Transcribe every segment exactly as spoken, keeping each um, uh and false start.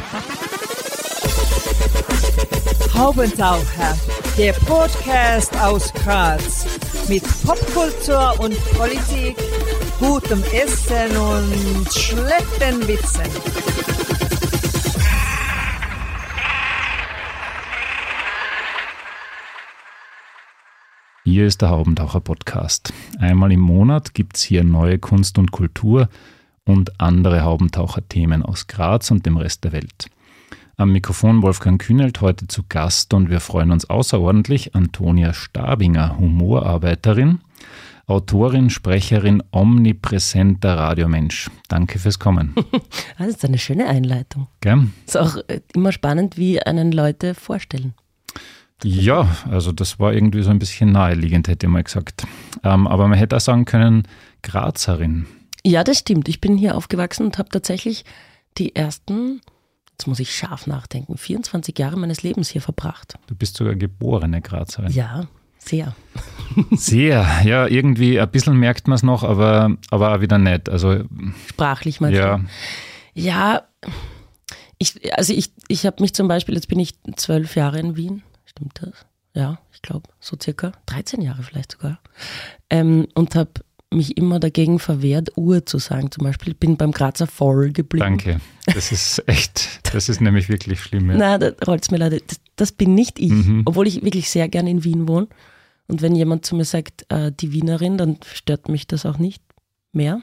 Haubentaucher, der Podcast aus Graz mit Popkultur und Politik, gutem Essen und schlechten Witzen. Hier ist der Haubentaucher-Podcast. Einmal im Monat gibt es hier neue Kunst und Kultur und andere Haubentaucher-Themen aus Graz und dem Rest der Welt. Am Mikrofon Wolfgang Kühnelt, heute zu Gast, und wir freuen uns außerordentlich, Antonia Stabinger, Humorarbeiterin, Autorin, Sprecherin, omnipräsenter Radiomensch. Danke fürs Kommen. Das ist eine schöne Einleitung. Gell? Ist auch immer spannend, wie einen Leute vorstellen. Ja, also das war irgendwie so ein bisschen naheliegend, hätte ich mal gesagt. Ähm, aber man hätte auch sagen können, Grazerin. Ja, das stimmt. Ich bin hier aufgewachsen und habe tatsächlich die ersten, jetzt muss ich scharf nachdenken, vierundzwanzig Jahre meines Lebens hier verbracht. Du bist sogar geborene Grazerin. Ja, sehr. Sehr, ja, irgendwie ein bisschen merkt man es noch, aber, aber auch wieder nicht. Also, sprachlich meinst ja. du? Ja, ich, also ich, ich habe mich zum Beispiel, jetzt bin ich zwölf Jahre in Wien. Stimmt das? Ja, ich glaube, so circa dreizehn Jahre vielleicht sogar. Ähm, und habe mich immer dagegen verwehrt, Ur zu sagen. Zum Beispiel, ich bin beim Grazer voll geblieben. Danke, das ist echt, das ist nämlich wirklich schlimm. Ja. Nein, da rollt es mir leider, das, das bin nicht ich, Mhm. obwohl ich wirklich sehr gern in Wien wohne. Und wenn jemand zu mir sagt, äh, die Wienerin, dann stört mich das auch nicht mehr,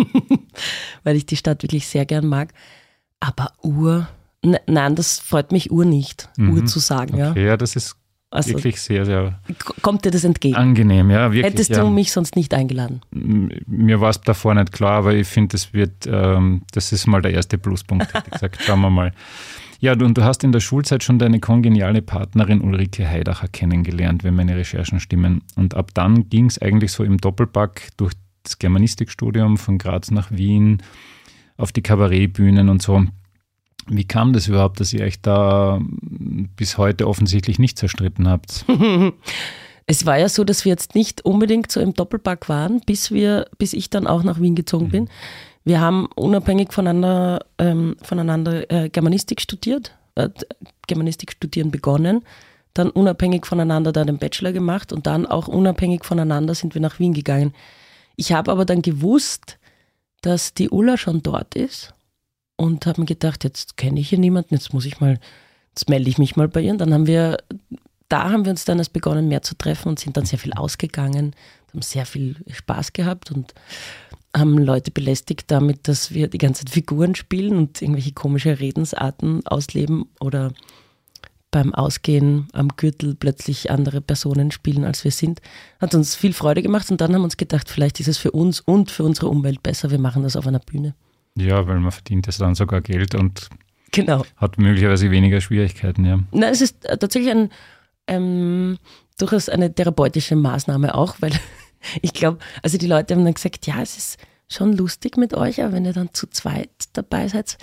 weil ich die Stadt wirklich sehr gern mag. Aber Ur... Nein, das freut mich Ur nicht, mhm. Ur zu sagen. Okay, ja. ja, das ist also, wirklich sehr, sehr kommt dir das entgegen? Angenehm, ja, wirklich. Hättest ja. du mich sonst nicht eingeladen? Mir war es davor nicht klar, aber ich finde, das wird, ähm, das ist mal der erste Pluspunkt, hätte ich gesagt. Schauen wir mal. Ja, und du hast in der Schulzeit schon deine kongeniale Partnerin Ulrike Heidacher kennengelernt, wenn meine Recherchen stimmen. Und ab dann ging es eigentlich so im Doppelpack durch das Germanistikstudium von Graz nach Wien, auf die Kabarettbühnen und so. Wie kam das überhaupt, dass ihr euch da bis heute offensichtlich nicht zerstritten habt? Es war ja so, dass wir jetzt nicht unbedingt so im Doppelpack waren, bis wir, bis ich dann auch nach Wien gezogen mhm. bin. Wir haben unabhängig voneinander, ähm, voneinander äh, Germanistik studiert, äh, Germanistik studieren begonnen, dann unabhängig voneinander da den Bachelor gemacht und dann auch unabhängig voneinander sind wir nach Wien gegangen. Ich habe aber dann gewusst, dass die Ulla schon dort ist. Und habe mir gedacht, jetzt kenne ich hier niemanden, jetzt muss ich mal, jetzt melde ich mich mal bei ihr. Und dann haben wir, da haben wir uns dann erst begonnen, mehr zu treffen und sind dann sehr viel ausgegangen, haben sehr viel Spaß gehabt und haben Leute belästigt damit, dass wir die ganze Zeit Figuren spielen und irgendwelche komische Redensarten ausleben oder beim Ausgehen am Gürtel plötzlich andere Personen spielen, als wir sind. Hat uns viel Freude gemacht und dann haben wir uns gedacht, vielleicht ist es für uns und für unsere Umwelt besser, wir machen das auf einer Bühne. Ja, weil man verdient es dann sogar Geld und genau. hat möglicherweise weniger Schwierigkeiten. Ja. Na, es ist tatsächlich ein, ähm, durchaus eine therapeutische Maßnahme auch, weil ich glaube, also die Leute haben dann gesagt, ja, es ist schon lustig mit euch, aber wenn ihr dann zu zweit dabei seid,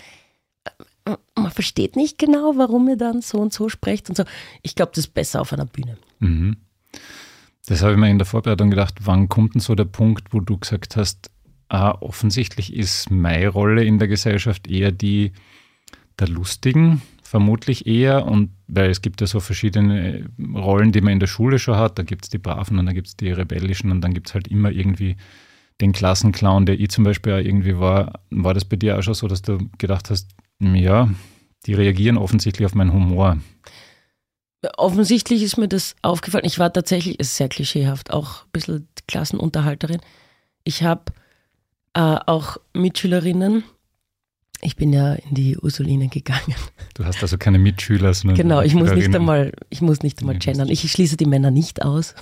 man versteht nicht genau, warum ihr dann so und so sprecht und so. Ich glaube, das ist besser auf einer Bühne. Mhm. Das habe ich mir in der Vorbereitung gedacht, wann kommt denn so der Punkt, wo du gesagt hast, Ah, offensichtlich ist meine Rolle in der Gesellschaft eher die der Lustigen, vermutlich eher, und weil es gibt ja so verschiedene Rollen, die man in der Schule schon hat, da gibt es die Braven und dann gibt es die Rebellischen und dann gibt es halt immer irgendwie den Klassenclown, der ich zum Beispiel auch irgendwie war. War das bei dir auch schon so, dass du gedacht hast, ja, die reagieren offensichtlich auf meinen Humor? Offensichtlich ist mir das aufgefallen. Ich war tatsächlich, ist sehr klischeehaft, auch ein bisschen Klassenunterhalterin. Ich habe Äh, auch Mitschülerinnen. Ich bin ja in die Ursuline gegangen. Du hast also keine Mitschüler, sondern genau, ich muss nicht einmal, ich muss nicht einmal gendern. Ich schließe die Männer nicht aus.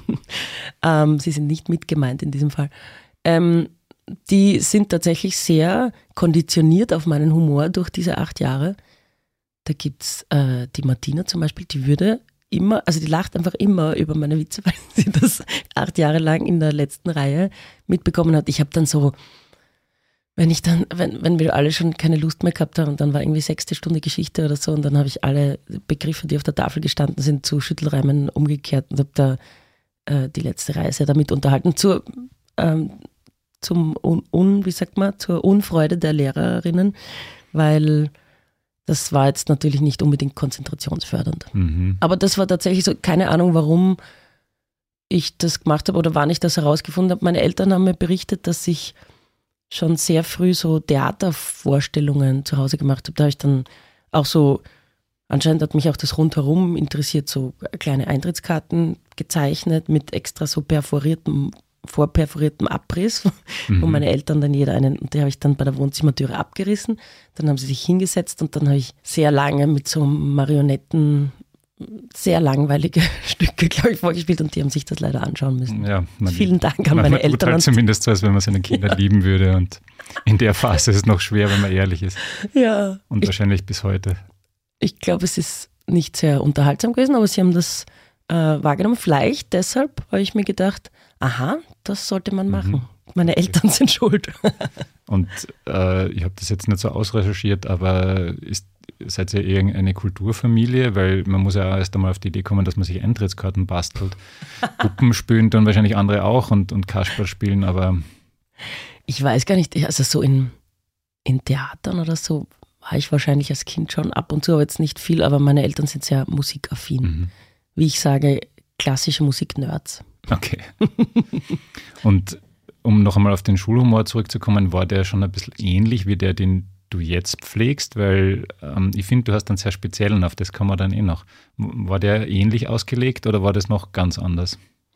ähm, sie sind nicht mit gemeint in diesem Fall. Ähm, die sind tatsächlich sehr konditioniert auf meinen Humor durch diese acht Jahre. Da gibt es äh, die Martina zum Beispiel, die würde immer, also die lacht einfach immer über meine Witze, weil sie das acht Jahre lang in der letzten Reihe mitbekommen hat. Ich habe dann so, wenn ich dann, wenn, wenn wir alle schon keine Lust mehr gehabt haben und dann war irgendwie sechste Stunde Geschichte oder so und dann habe ich alle Begriffe, die auf der Tafel gestanden sind, zu Schüttelreimen umgekehrt und habe da äh, die letzte Reise damit unterhalten. Zur, ähm, zum un, un, wie sagt man, zur Unfreude der Lehrerinnen, weil Das war jetzt natürlich nicht unbedingt konzentrationsfördernd. Mhm. Aber das war tatsächlich so, keine Ahnung, warum ich das gemacht habe oder wann ich das herausgefunden habe. Meine Eltern haben mir berichtet, dass ich schon sehr früh so Theatervorstellungen zu Hause gemacht habe. Da habe ich dann auch so, anscheinend hat mich auch das Rundherum interessiert, so kleine Eintrittskarten gezeichnet mit extra so perforiertem, vorperforiertem Abriss, mhm. wo meine Eltern dann jeder einen, und die habe ich dann bei der Wohnzimmertüre abgerissen. Dann haben sie sich hingesetzt und dann habe ich sehr lange mit so Marionetten sehr langweilige Stücke, glaube ich, vorgespielt und die haben sich das leider anschauen müssen. Ja, man, Vielen Dank an man, meine man tut Eltern. Halt zumindest so, als wenn man seine Kinder lieben würde und in der Phase ist es noch schwer, wenn man ehrlich ist. Ja. Und ich, wahrscheinlich bis heute. Ich glaube, es ist nicht sehr unterhaltsam gewesen, aber sie haben das äh, wahrgenommen. Vielleicht deshalb habe ich mir gedacht, aha, das sollte man machen. Mhm. Meine Eltern sind schuld. Und äh, ich habe das jetzt nicht so ausrecherchiert, aber ist seid ihr irgendeine Kulturfamilie? Weil man muss ja erst einmal auf die Idee kommen, dass man sich Eintrittskarten bastelt. Puppen spielen dann wahrscheinlich andere auch und, und Kasperl spielen, aber... Ich weiß gar nicht, also so in, in Theatern oder so war ich wahrscheinlich als Kind schon ab und zu, aber jetzt nicht viel, aber meine Eltern sind sehr musikaffin. Mhm. Wie ich sage, klassische Musik-Nerds. Okay. Und um noch einmal auf den Schulhumor zurückzukommen, war der schon ein bisschen ähnlich wie der, den du jetzt pflegst, weil ähm, ich finde, du hast einen sehr speziellen, auf das kann man dann eh noch. War der ähnlich ausgelegt oder war das noch ganz anders?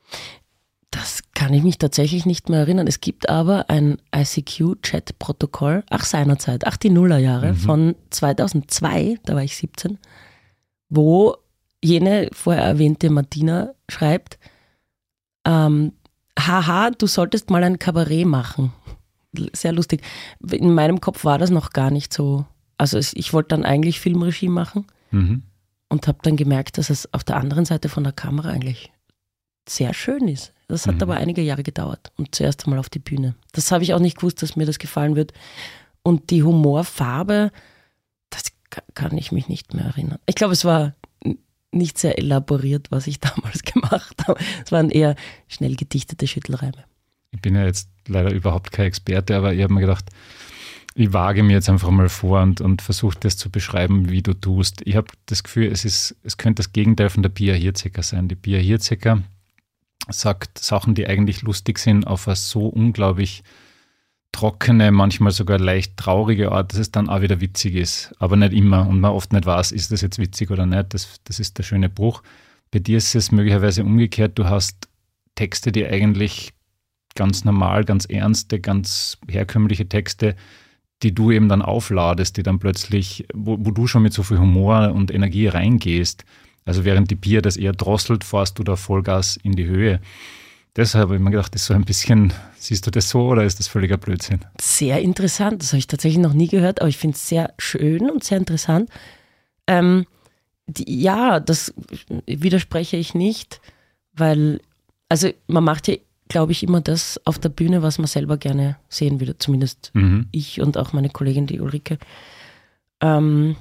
Das kann ich mich tatsächlich nicht mehr erinnern. Es gibt aber ein I C Q-Chat-Protokoll, ach seinerzeit, ach die Nullerjahre, mhm. von zweitausendzwei, da war ich siebzehn, wo jene vorher erwähnte Martina schreibt, ähm, haha, du solltest mal ein Kabarett machen. Sehr lustig. In meinem Kopf war das noch gar nicht so. Also ich wollte dann eigentlich Filmregie machen mhm. und habe dann gemerkt, dass es auf der anderen Seite von der Kamera eigentlich sehr schön ist. Das hat mhm. aber einige Jahre gedauert und zuerst einmal auf die Bühne. Das habe ich auch nicht gewusst, dass mir das gefallen wird. Und die Humorfarbe, das kann ich mich nicht mehr erinnern. Ich glaube, es war nicht sehr elaboriert, was ich damals gemacht habe. Es waren eher schnell gedichtete Schüttelreime. Ich bin ja jetzt leider überhaupt kein Experte, aber ich habe mir gedacht, ich wage mir jetzt einfach mal vor und, und versuche das zu beschreiben, wie du tust. Ich habe das Gefühl, es, ist, es könnte das Gegenteil von der Pia Hirzecker sein. Die Pia Hirzecker sagt Sachen, die eigentlich lustig sind, auf eine so unglaublich trockene, manchmal sogar leicht traurige Art, dass es dann auch wieder witzig ist. Aber nicht immer und man oft nicht weiß, ist das jetzt witzig oder nicht. Das, das ist der schöne Bruch. Bei dir ist es möglicherweise umgekehrt. Du hast Texte, die eigentlich ganz normal, ganz ernste, ganz herkömmliche Texte, die du eben dann aufladest, die dann plötzlich, wo, wo du schon mit so viel Humor und Energie reingehst. Also während die Pia das eher drosselt, fährst du da Vollgas in die Höhe. Deshalb habe ich mir gedacht, das ist so ein bisschen, siehst du das so oder ist das völliger Blödsinn? Sehr interessant, das habe ich tatsächlich noch nie gehört, aber ich finde es sehr schön und sehr interessant. Ähm, die, ja, das widerspreche ich nicht, weil, also man macht ja, glaube ich, immer das auf der Bühne, was man selber gerne sehen würde, zumindest mhm. ich und auch meine Kollegin, die Ulrike. Ähm,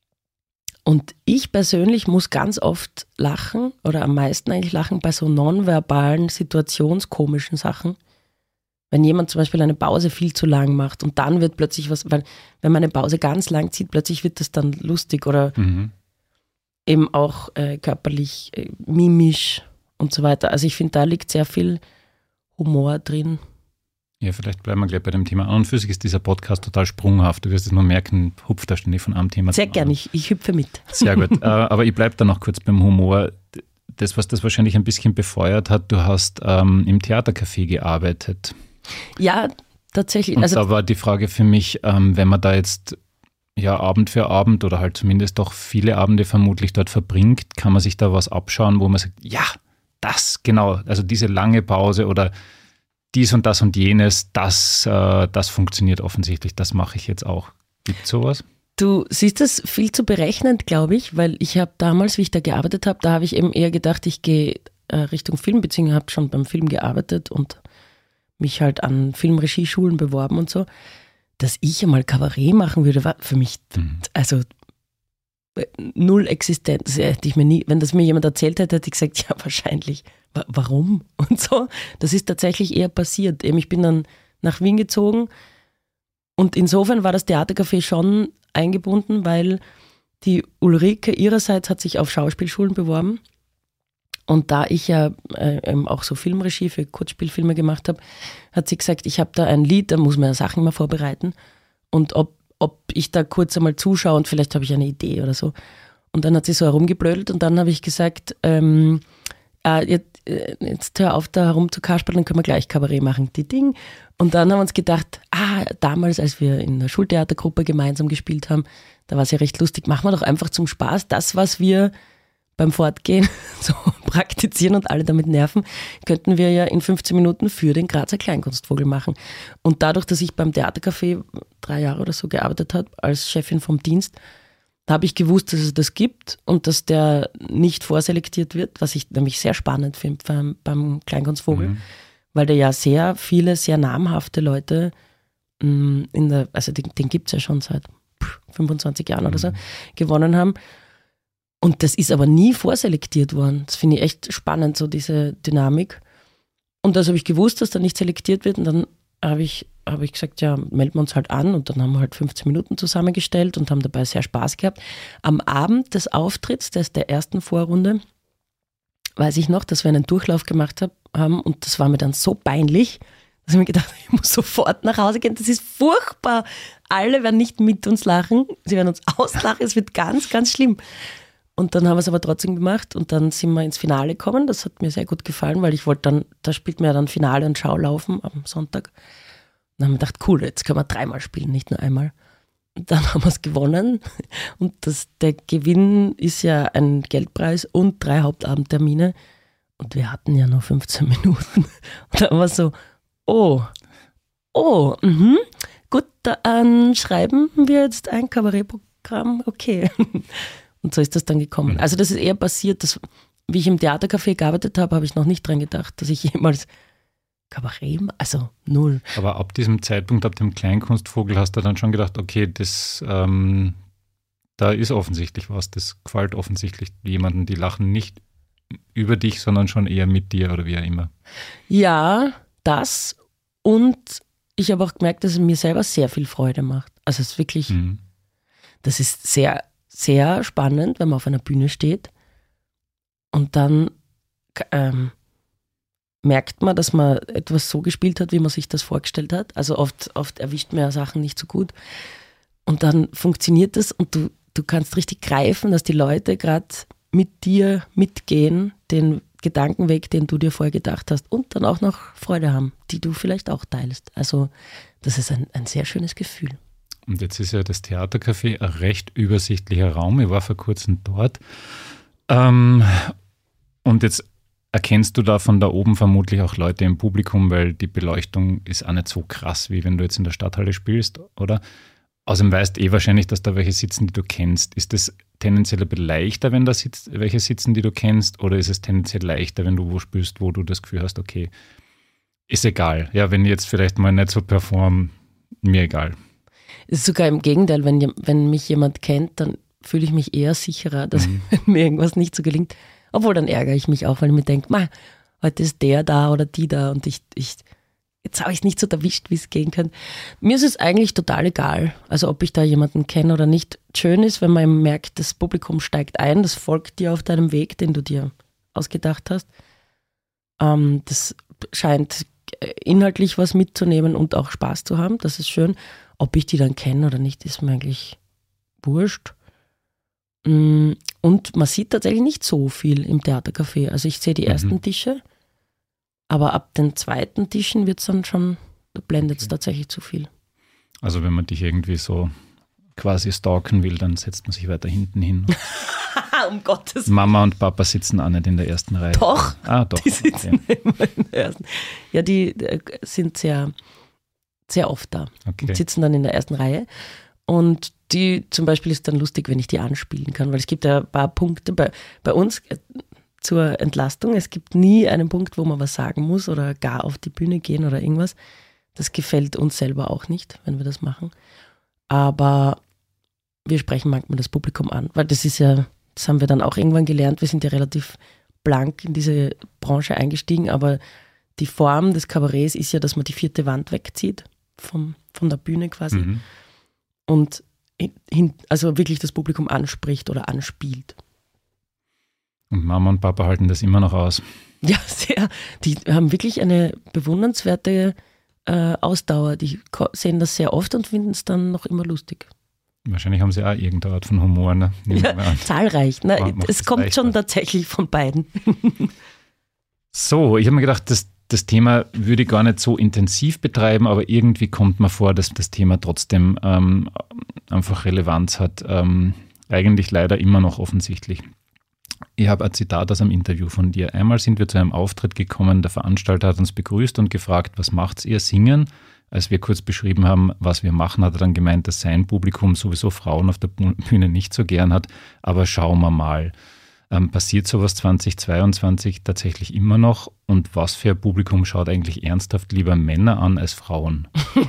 und ich persönlich muss ganz oft lachen oder am meisten eigentlich lachen bei so nonverbalen, situationskomischen Sachen. Wenn jemand zum Beispiel eine Pause viel zu lang macht und dann wird plötzlich was, weil wenn man eine Pause ganz lang zieht, plötzlich wird das dann lustig oder mhm. eben auch äh, körperlich, äh, mimisch und so weiter. Also ich finde, da liegt sehr viel Humor drin. Ja, vielleicht bleiben wir gleich bei dem Thema. An und für sich ist dieser Podcast total sprunghaft. Du wirst es nur merken, hupft da ständig von einem Thema Sehr gerne, ich, ich hüpfe mit. Sehr gut. äh, aber ich bleibe da noch kurz beim Humor. Das, was das wahrscheinlich ein bisschen befeuert hat, du hast ähm, im Theatercafé gearbeitet. Ja, tatsächlich. Und also, da war die Frage für mich, ähm, wenn man da jetzt ja Abend für Abend oder halt zumindest doch viele Abende vermutlich dort verbringt, kann man sich da was abschauen, wo man sagt, ja, das, genau, also diese lange Pause oder dies und das und jenes, das, äh, das funktioniert offensichtlich, das mache ich jetzt auch. Gibt es sowas? Du siehst das viel zu berechnend, glaube ich, weil ich habe damals, wie ich da gearbeitet habe, da habe ich eben eher gedacht, ich gehe äh, Richtung Film, beziehungsweise habe schon beim Film gearbeitet und mich halt an Filmregieschulen beworben und so. Dass ich einmal Kabarett machen würde, war für mich, mhm. also null Existenz. Hätte ich mir nie, wenn das mir jemand erzählt hätte, hätte ich gesagt, ja, wahrscheinlich. Warum? Und so. Das ist tatsächlich eher passiert. Ich bin dann nach Wien gezogen Und insofern war das Theatercafé schon eingebunden, weil die Ulrike ihrerseits hat sich auf Schauspielschulen beworben. Und da ich ja äh, auch so Filmregie für Kurzspielfilme gemacht habe, hat sie gesagt, ich habe da ein Lied, da muss man ja Sachen immer vorbereiten. Und ob, ob ich da kurz einmal zuschaue und vielleicht habe ich eine Idee oder so. Und dann hat sie so herumgeblödelt und dann habe ich gesagt, ähm, äh, jetzt, äh, jetzt hör auf da herumzukaspern, dann können wir gleich Kabarett machen, die Ding. Und dann haben wir uns gedacht, ah, damals, als wir in der Schultheatergruppe gemeinsam gespielt haben, da war es ja recht lustig, machen wir doch einfach zum Spaß das, was wir beim Fortgehen so praktizieren und alle damit nerven, könnten wir ja in fünfzehn Minuten für den Grazer Kleinkunstvogel machen. Und dadurch, dass ich beim Theatercafé drei Jahre oder so gearbeitet habe, als Chefin vom Dienst, habe ich gewusst, dass es das gibt und dass der nicht vorselektiert wird, was ich nämlich sehr spannend finde beim, beim Kleinkunstvogel, mhm. weil der ja sehr viele, sehr namhafte Leute mh, in der, also den, den gibt es ja schon seit fünfundzwanzig Jahren mhm. oder so, gewonnen haben. Und das ist aber nie vorselektiert worden. Das finde ich echt spannend, so diese Dynamik. Und das habe ich gewusst, dass da nicht selektiert wird. Und dann habe ich, habe ich gesagt, ja, melden wir uns halt an. Und dann haben wir halt fünfzehn Minuten zusammengestellt und haben dabei sehr Spaß gehabt. Am Abend des Auftritts, des, der ersten Vorrunde, weiß ich noch, dass wir einen Durchlauf gemacht hab, haben. Und das war mir dann so peinlich, dass ich mir gedacht habe, ich muss sofort nach Hause gehen. Das ist furchtbar. Alle werden nicht mit uns lachen. Sie werden uns auslachen. Es wird ganz, ganz schlimm. Und dann haben wir es aber trotzdem gemacht und dann sind wir ins Finale gekommen. Das hat mir sehr gut gefallen, weil ich wollte dann, da spielt man ja dann Finale und Schaulaufen am Sonntag. Und dann haben wir gedacht, cool, jetzt können wir dreimal spielen, nicht nur einmal. Und dann haben wir es gewonnen und das, der Gewinn ist ja ein Geldpreis und drei Hauptabendtermine und wir hatten ja nur fünfzehn Minuten. Und dann war es so, oh, oh, mhm, gut, dann schreiben wir jetzt ein Kabarettprogramm, okay. Und so ist das dann gekommen. Also das ist eher passiert, dass, wie ich im Theatercafé gearbeitet habe, habe ich noch nicht dran gedacht, dass ich jemals Kabarett, also null. Aber ab diesem Zeitpunkt, ab dem Kleinkunstvogel, hast du dann schon gedacht, okay, das, ähm, da ist offensichtlich was, das gefällt offensichtlich jemandem, die lachen nicht über dich, sondern schon eher mit dir oder wie auch immer. Ja, das und ich habe auch gemerkt, dass es mir selber sehr viel Freude macht. Also es ist wirklich, mhm. das ist sehr sehr spannend, wenn man auf einer Bühne steht und dann ähm, merkt man, dass man etwas so gespielt hat, wie man sich das vorgestellt hat. Also oft, oft erwischt man ja Sachen nicht so gut und dann funktioniert das und du, du kannst richtig greifen, dass die Leute gerade mit dir mitgehen, den Gedankenweg, den du dir vorher gedacht hast und dann auch noch Freude haben, die du vielleicht auch teilst. Also das ist ein, ein sehr schönes Gefühl. Und jetzt ist ja das Theatercafé ein recht übersichtlicher Raum. Ich war vor kurzem dort. Ähm, und jetzt erkennst du da von da oben vermutlich auch Leute im Publikum, weil die Beleuchtung ist auch nicht so krass, wie wenn du jetzt in der Stadthalle spielst, oder? Außerdem weißt eh wahrscheinlich, dass da welche sitzen, die du kennst. Ist das tendenziell ein bisschen leichter, wenn da sitzt, welche sitzen, die du kennst? Oder ist es tendenziell leichter, wenn du wo spielst, wo du das Gefühl hast, okay, ist egal. Ja, wenn ich jetzt vielleicht mal nicht so perform, mir egal. Es ist sogar im Gegenteil, wenn, wenn mich jemand kennt, dann fühle ich mich eher sicherer, dass mhm. mir irgendwas nicht so gelingt. Obwohl, dann ärgere ich mich auch, weil ich mir denke, heute ist der da oder die da und ich, ich jetzt habe ich es nicht so erwischt, wie es gehen könnte. Mir ist es eigentlich total egal, also ob ich da jemanden kenne oder nicht. Schön ist, wenn man merkt, das Publikum steigt ein, das folgt dir auf deinem Weg, den du dir ausgedacht hast. Ähm, das scheint inhaltlich was mitzunehmen und auch Spaß zu haben, das ist schön. Ob ich die dann kenne oder nicht, ist mir eigentlich wurscht. Und man sieht tatsächlich nicht so viel im Theatercafé. Also ich sehe die ersten mhm. Tische, aber ab den zweiten Tischen wird es dann schon, da blendet es okay. tatsächlich zu viel. Also wenn man dich irgendwie so quasi stalken will, dann setzt man sich weiter hinten hin. Um Gottes Willen. Mama und Papa sitzen auch nicht in der ersten Reihe. Doch, ah, doch. Die sitzen okay. immer in der ersten. Ja, die sind sehr, sehr oft da okay. und sitzen dann in der ersten Reihe. Und die zum Beispiel ist dann lustig, wenn ich die anspielen kann, weil es gibt ja ein paar Punkte bei, bei uns äh, zur Entlastung. Es gibt nie einen Punkt, wo man was sagen muss oder gar auf die Bühne gehen oder irgendwas. Das gefällt uns selber auch nicht, wenn wir das machen. Aber wir sprechen manchmal das Publikum an, weil das ist ja, das haben wir dann auch irgendwann gelernt. Wir sind ja relativ blank in diese Branche eingestiegen, aber die Form des Kabarets ist ja, dass man die vierte Wand wegzieht vom von der Bühne quasi. Mhm. Und hin, also wirklich das Publikum anspricht oder anspielt. Und Mama und Papa halten das immer noch aus. Ja, sehr. Die haben wirklich eine bewundernswerte äh, Ausdauer. Die sehen das sehr oft und finden es dann noch immer lustig. Wahrscheinlich haben sie auch irgendeine Art von Humor. Ne? Ja, zahlreich. Na, Macht es das kommt leichter. schon tatsächlich von beiden. So, ich habe mir gedacht, das, das Thema würde ich gar nicht so intensiv betreiben, aber irgendwie kommt mir vor, dass das Thema trotzdem ähm, einfach Relevanz hat. Ähm, eigentlich leider immer noch offensichtlich. Ich habe ein Zitat aus einem Interview von dir. Einmal sind wir zu einem Auftritt gekommen, der Veranstalter hat uns begrüßt und gefragt, was macht ihr? Singen? Als wir kurz beschrieben haben, was wir machen, hat er dann gemeint, dass sein Publikum sowieso Frauen auf der Bühne nicht so gern hat, aber schauen wir mal. Ähm, passiert sowas zweitausendzweiundzwanzig tatsächlich immer noch? Und was für ein Publikum schaut eigentlich ernsthaft lieber Männer an als Frauen?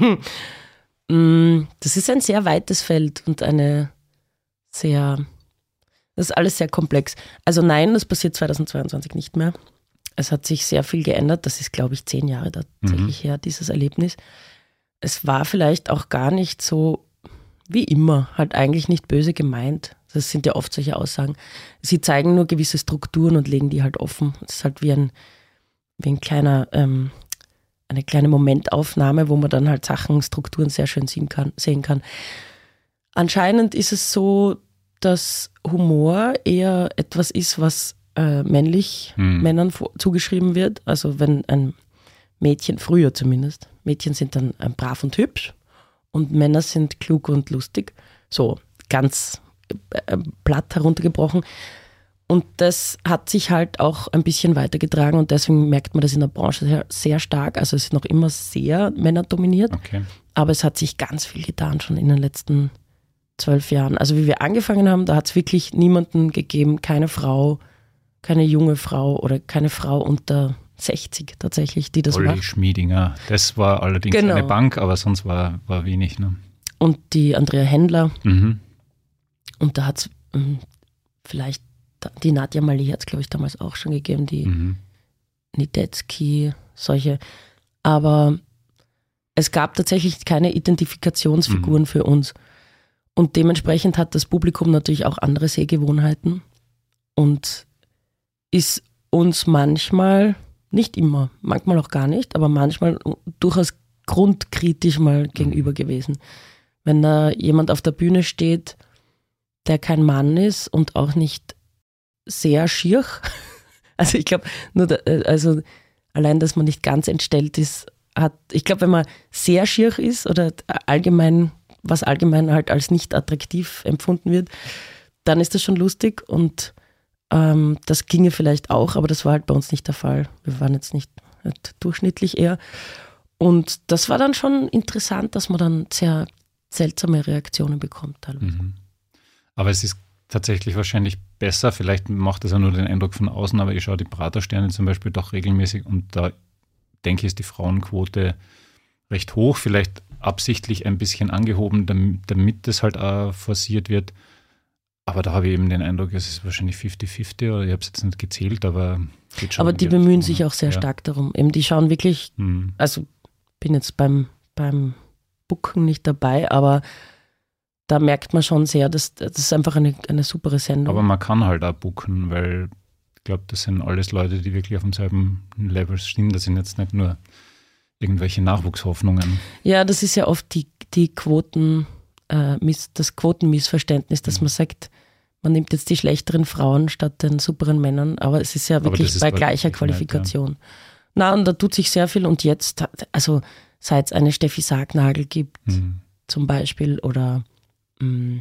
Das ist ein sehr weites Feld und eine sehr, das ist alles sehr komplex. Also nein, das passiert zweitausendzweiundzwanzig nicht mehr. Es hat sich sehr viel geändert. Das ist, glaube ich, zehn Jahre tatsächlich mhm. her, dieses Erlebnis. Es war vielleicht auch gar nicht so wie immer, halt eigentlich nicht böse gemeint. Das sind ja oft solche Aussagen. Sie zeigen nur gewisse Strukturen und legen die halt offen. Es ist halt wie ein, wie ein kleiner, ähm, eine kleine Momentaufnahme, wo man dann halt Sachen, Strukturen sehr schön sehen kann, sehen kann. Anscheinend ist es so, dass Humor eher etwas ist, was äh, männlich hm. Männern vor, zugeschrieben wird. Also wenn ein Mädchen, früher zumindest, Mädchen sind dann äh, brav und hübsch und Männer sind klug und lustig. So ganz äh, platt heruntergebrochen. Und das hat sich halt auch ein bisschen weitergetragen und deswegen merkt man das in der Branche sehr, sehr stark. Also es ist noch immer sehr männerdominiert, okay. aber es hat sich ganz viel getan schon in den letzten zwölf Jahren. Also wie wir angefangen haben, da hat es wirklich niemanden gegeben, keine Frau, keine junge Frau oder keine Frau unter sechzig tatsächlich, die das Olli macht. Schmiedinger, das war allerdings genau. eine Bank, aber sonst war, war wenig. Ne? Und die Andrea Händler. Mhm. Und da hat es ähm, vielleicht, die Nadja Mali hat es, glaube ich, damals auch schon gegeben, die mhm. Niedetzky, solche. Aber es gab tatsächlich keine Identifikationsfiguren mhm. für uns. Und dementsprechend hat das Publikum natürlich auch andere Sehgewohnheiten und ist uns manchmal, nicht immer, manchmal auch gar nicht, aber manchmal durchaus grundkritisch mal gegenüber gewesen. Wenn da jemand auf der Bühne steht, der kein Mann ist und auch nicht sehr schier, also ich glaube, nur da, also allein, dass man nicht ganz entstellt ist, hat, ich glaube, wenn man sehr schier ist oder allgemein was allgemein halt als nicht attraktiv empfunden wird, dann ist das schon lustig und ähm, das ginge vielleicht auch, aber das war halt bei uns nicht der Fall. Wir waren jetzt nicht, nicht durchschnittlich eher und das war dann schon interessant, dass man dann sehr seltsame Reaktionen bekommt teilweise. Mhm. Aber es ist tatsächlich wahrscheinlich besser, vielleicht macht das ja nur den Eindruck von außen, aber ich schaue die Pratersterne zum Beispiel doch regelmäßig und da denke ich, ist die Frauenquote recht hoch, vielleicht absichtlich ein bisschen angehoben, damit, damit das halt auch forciert wird. Aber da habe ich eben den Eindruck, es ist wahrscheinlich fifty fifty oder ich habe es jetzt nicht gezählt, aber geht schon. Aber die bemühen sich auch sehr ja. stark darum. Eben, die schauen wirklich, hm. also bin jetzt beim, beim Booken nicht dabei, aber da merkt man schon sehr, dass das ist einfach eine, eine super Sendung. Aber man kann halt auch booken, weil ich glaube, das sind alles Leute, die wirklich auf demselben Level stehen. Das sind jetzt nicht nur irgendwelche Nachwuchshoffnungen. Ja, das ist ja oft die, die Quoten, äh, miss, das Quotenmissverständnis, dass mhm. man sagt, man nimmt jetzt die schlechteren Frauen statt den superen Männern, aber es ist ja wirklich bei gleicher Qualifikation. Nicht, ja. Na, und da tut sich sehr viel und jetzt, also seit es eine Steffi Sargnagel gibt, mhm. zum Beispiel, oder mh,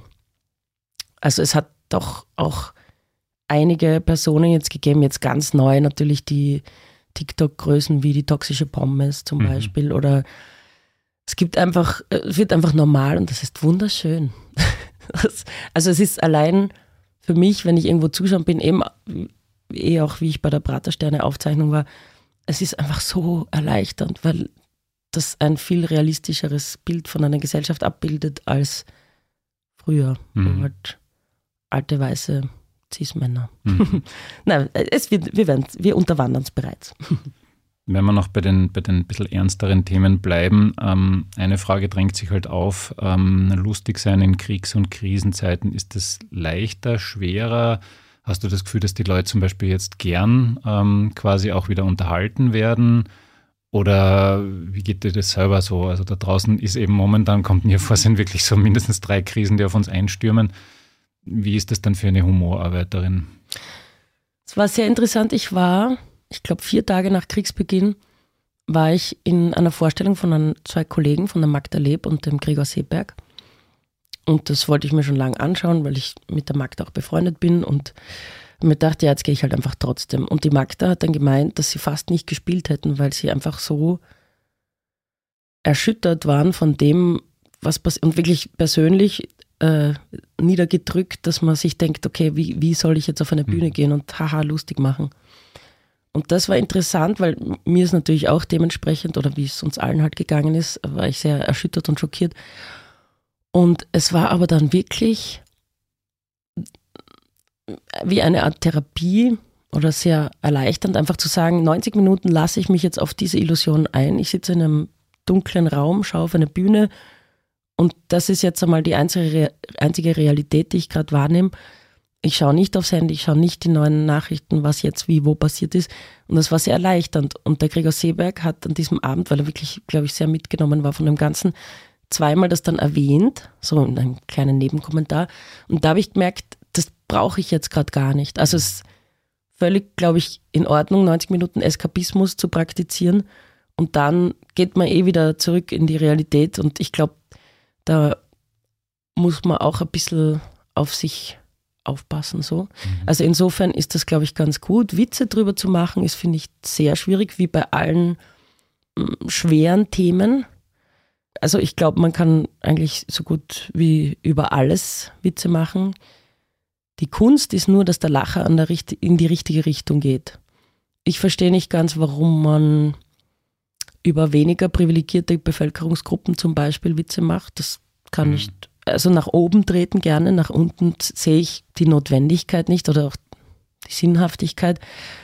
also es hat doch auch einige Personen jetzt gegeben, jetzt ganz neu natürlich die TikTok-Größen wie die toxische Pommes zum mhm. Beispiel, oder es gibt einfach, es wird einfach normal und das ist wunderschön. Das, also es ist allein für mich, wenn ich irgendwo zuschauen bin, eben eh auch wie ich bei der Pratersterne-Aufzeichnung war, es ist einfach so erleichternd, weil das ein viel realistischeres Bild von einer Gesellschaft abbildet als früher, mhm. wo halt alte weiße Cis-Männer. Mhm. Nein, es wird, wir, werden, wir unterwandern es bereits. Wenn wir noch bei den, bei den bisschen ernsteren Themen bleiben, ähm, eine Frage drängt sich halt auf, ähm, lustig sein in Kriegs- und Krisenzeiten, ist das leichter, schwerer? Hast du das Gefühl, dass die Leute zum Beispiel jetzt gern ähm, quasi auch wieder unterhalten werden? Oder wie geht dir das selber so? Also da draußen ist eben momentan, kommt mir vor, sind wirklich so mindestens drei Krisen, die auf uns einstürmen. Wie ist das dann für eine Humorarbeiterin? Es war sehr interessant. Ich war, ich glaube, vier Tage nach Kriegsbeginn war ich in einer Vorstellung von einem, zwei Kollegen, von der Magda Leb und dem Gregor Seeberg. Und das wollte ich mir schon lange anschauen, weil ich mit der Magda auch befreundet bin und mir dachte, ja, jetzt gehe ich halt einfach trotzdem. Und die Magda hat dann gemeint, dass sie fast nicht gespielt hätten, weil sie einfach so erschüttert waren von dem, was passiert und wirklich persönlich äh, niedergedrückt, dass man sich denkt, okay, wie, wie soll ich jetzt auf eine Bühne gehen und haha, lustig machen. Und das war interessant, weil mir ist natürlich auch dementsprechend, oder wie es uns allen halt gegangen ist, war ich sehr erschüttert und schockiert. Und es war aber dann wirklich wie eine Art Therapie oder sehr erleichternd, einfach zu sagen, neunzig Minuten lasse ich mich jetzt auf diese Illusion ein. Ich sitze in einem dunklen Raum, schaue auf eine Bühne und das ist jetzt einmal die einzige, einzige Realität, die ich gerade wahrnehme. Ich schaue nicht aufs Handy, ich schaue nicht die neuen Nachrichten, was jetzt wie wo passiert ist. Und das war sehr erleichternd. Und der Gregor Seeberg hat an diesem Abend, weil er wirklich, glaube ich, sehr mitgenommen war von dem Ganzen, zweimal das dann erwähnt, so in einem kleinen Nebenkommentar. Und da habe ich gemerkt, das brauche ich jetzt gerade gar nicht. Also es ist völlig, glaube ich, in Ordnung, neunzig Minuten Eskapismus zu praktizieren und dann geht man eh wieder zurück in die Realität und ich glaube, da muss man auch ein bisschen auf sich aufpassen. So. Mhm. Also insofern ist das, glaube ich, ganz gut. Witze drüber zu machen, ist, finde ich, sehr schwierig, wie bei allen m, schweren Themen. Also ich glaube, man kann eigentlich so gut wie über alles Witze machen. Die Kunst ist nur, dass der Lacher an der, in die richtige Richtung geht. Ich verstehe nicht ganz, warum man über weniger privilegierte Bevölkerungsgruppen zum Beispiel Witze macht. Das kann mhm. nicht, also nach oben treten gerne, nach unten sehe ich die Notwendigkeit nicht oder auch die Sinnhaftigkeit.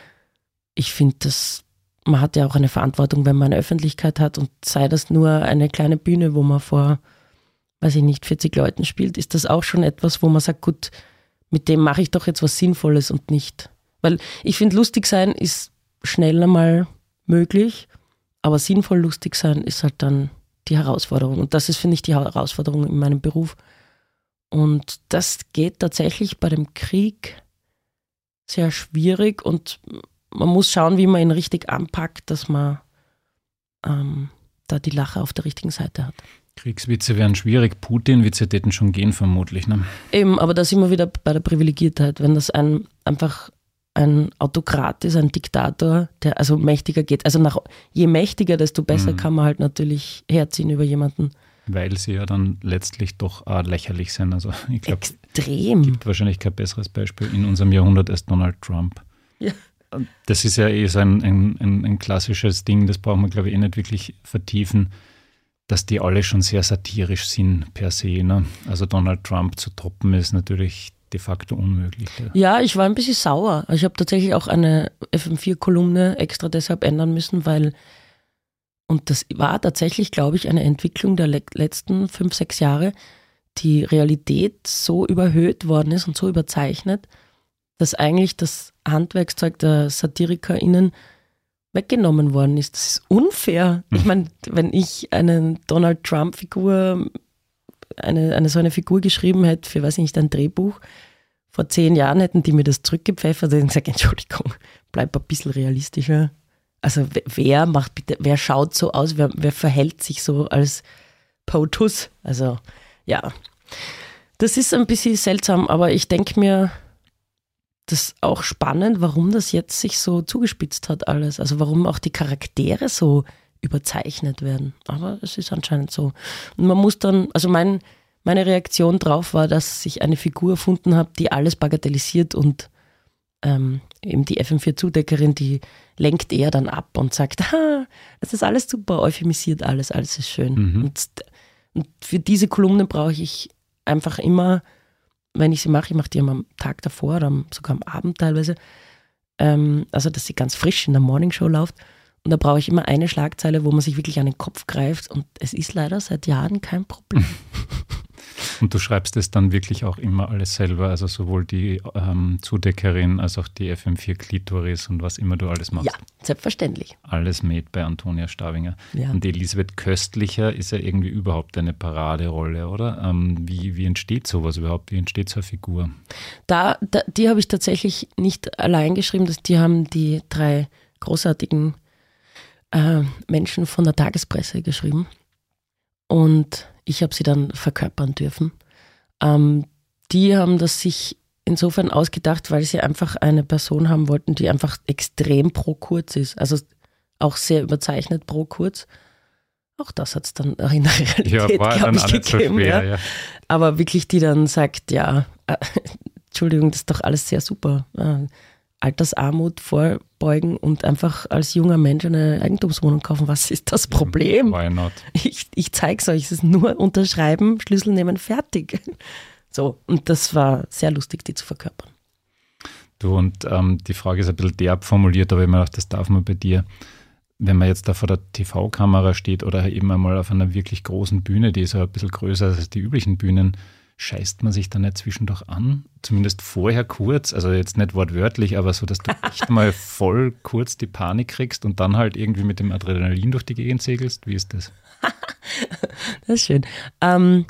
Ich finde, das, man hat ja auch eine Verantwortung, wenn man eine Öffentlichkeit hat und sei das nur eine kleine Bühne, wo man vor, weiß ich nicht, vierzig Leuten spielt, ist das auch schon etwas, wo man sagt, gut, mit dem mache ich doch jetzt was Sinnvolles und nicht. Weil ich finde, lustig sein ist schnell einmal möglich, aber sinnvoll lustig sein ist halt dann die Herausforderung. Und das ist, finde ich, die Herausforderung in meinem Beruf. Und das geht tatsächlich bei dem Krieg sehr schwierig und man muss schauen, wie man ihn richtig anpackt, dass man ähm, da die Lache auf der richtigen Seite hat. Kriegswitze wären schwierig, Putin-Witze täten schon gehen vermutlich, ne? Eben, aber da sind wir wieder bei der Privilegiertheit. Wenn das ein einfach ein Autokrat ist, ein Diktator, der also mächtiger geht. Also nach, je mächtiger, desto besser mhm. kann man halt natürlich herziehen über jemanden. Weil sie ja dann letztlich doch auch lächerlich sind. Also ich glaube, es gibt wahrscheinlich kein besseres Beispiel in unserem Jahrhundert als Donald Trump. Ja. Das ist ja eh so ein, ein, ein, ein klassisches Ding, das braucht man, glaube ich, eh nicht wirklich vertiefen, dass die alle schon sehr satirisch sind per se. Ne? Also Donald Trump zu toppen ist natürlich de facto unmöglich. Ja, ja, ich war ein bisschen sauer. Ich habe tatsächlich auch eine F M vier Kolumne extra deshalb ändern müssen, weil, und das war tatsächlich, glaube ich, eine Entwicklung der le- letzten fünf, sechs Jahre, die Realität so überhöht worden ist und so überzeichnet, dass eigentlich das Handwerkszeug der SatirikerInnen weggenommen worden ist. Das ist unfair. Ich meine, wenn ich eine Donald Trump-Figur, eine, eine so eine Figur geschrieben hätte für, weiß ich nicht, ein Drehbuch, vor zehn Jahren hätten die mir das zurückgepfeffert und gesagt, Entschuldigung, bleib ein bisschen realistischer. Also wer macht bitte, wer schaut so aus, wer, wer verhält sich so als POTUS? Also ja, das ist ein bisschen seltsam, aber ich denke mir, das ist auch spannend, warum das jetzt sich so zugespitzt hat alles. Also warum auch die Charaktere so überzeichnet werden. Aber es ist anscheinend so. Und man muss dann, also mein, meine Reaktion drauf war, dass ich eine Figur erfunden habe, die alles bagatellisiert und ähm, eben die F M vier Zudeckerin, die lenkt eher dann ab und sagt, ah, es ist alles super, euphemisiert alles, alles ist schön. Mhm. Und, und für diese Kolumne brauche ich einfach immer, wenn ich sie mache, ich mache die immer am Tag davor oder sogar am Abend teilweise, ähm, also dass sie ganz frisch in der Morningshow läuft. Und da brauche ich immer eine Schlagzeile, wo man sich wirklich an den Kopf greift. Und es ist leider seit Jahren kein Problem. Und du schreibst es dann wirklich auch immer alles selber, also sowohl die ähm, Zudeckerin als auch die F M vier Klitoris und was immer du alles machst. Ja, selbstverständlich. Alles made bei Antonia Stavinger. Ja. Und Elisabeth Köstlicher ist ja irgendwie überhaupt eine Paraderolle, oder? Ähm, wie, wie entsteht sowas überhaupt? Wie entsteht so eine Figur? Da, da, die habe ich tatsächlich nicht allein geschrieben, das, die haben die drei großartigen äh, Menschen von der Tagespresse geschrieben. Und ich habe sie dann verkörpern dürfen. Ähm, die haben das sich insofern ausgedacht, weil sie einfach eine Person haben wollten, die einfach extrem pro Kurz ist. Also auch sehr überzeichnet pro Kurz. Auch das hat es dann auch in der Realität, ja, glaube ich, gegeben. So schwer, ja. Ja. Aber wirklich, die dann sagt, ja, äh, Entschuldigung, das ist doch alles sehr super. Äh, Altersarmut vorbeugen und einfach als junger Mensch eine Eigentumswohnung kaufen. Was ist das Problem? Why not? Ich, ich zeige es euch, es ist nur unterschreiben, Schlüssel nehmen, fertig. So, und das war sehr lustig, die zu verkörpern. Du, und ähm, die Frage ist ein bisschen derb formuliert, aber ich meine, das darf man bei dir, wenn man jetzt da vor der T V-Kamera steht oder eben einmal auf einer wirklich großen Bühne, die ist ja ein bisschen größer als die üblichen Bühnen, scheißt man sich da nicht zwischendurch an? Zumindest vorher kurz, also jetzt nicht wortwörtlich, aber so, dass du echt mal voll kurz die Panik kriegst und dann halt irgendwie mit dem Adrenalin durch die Gegend segelst? Wie ist das? Das ist schön. Ähm,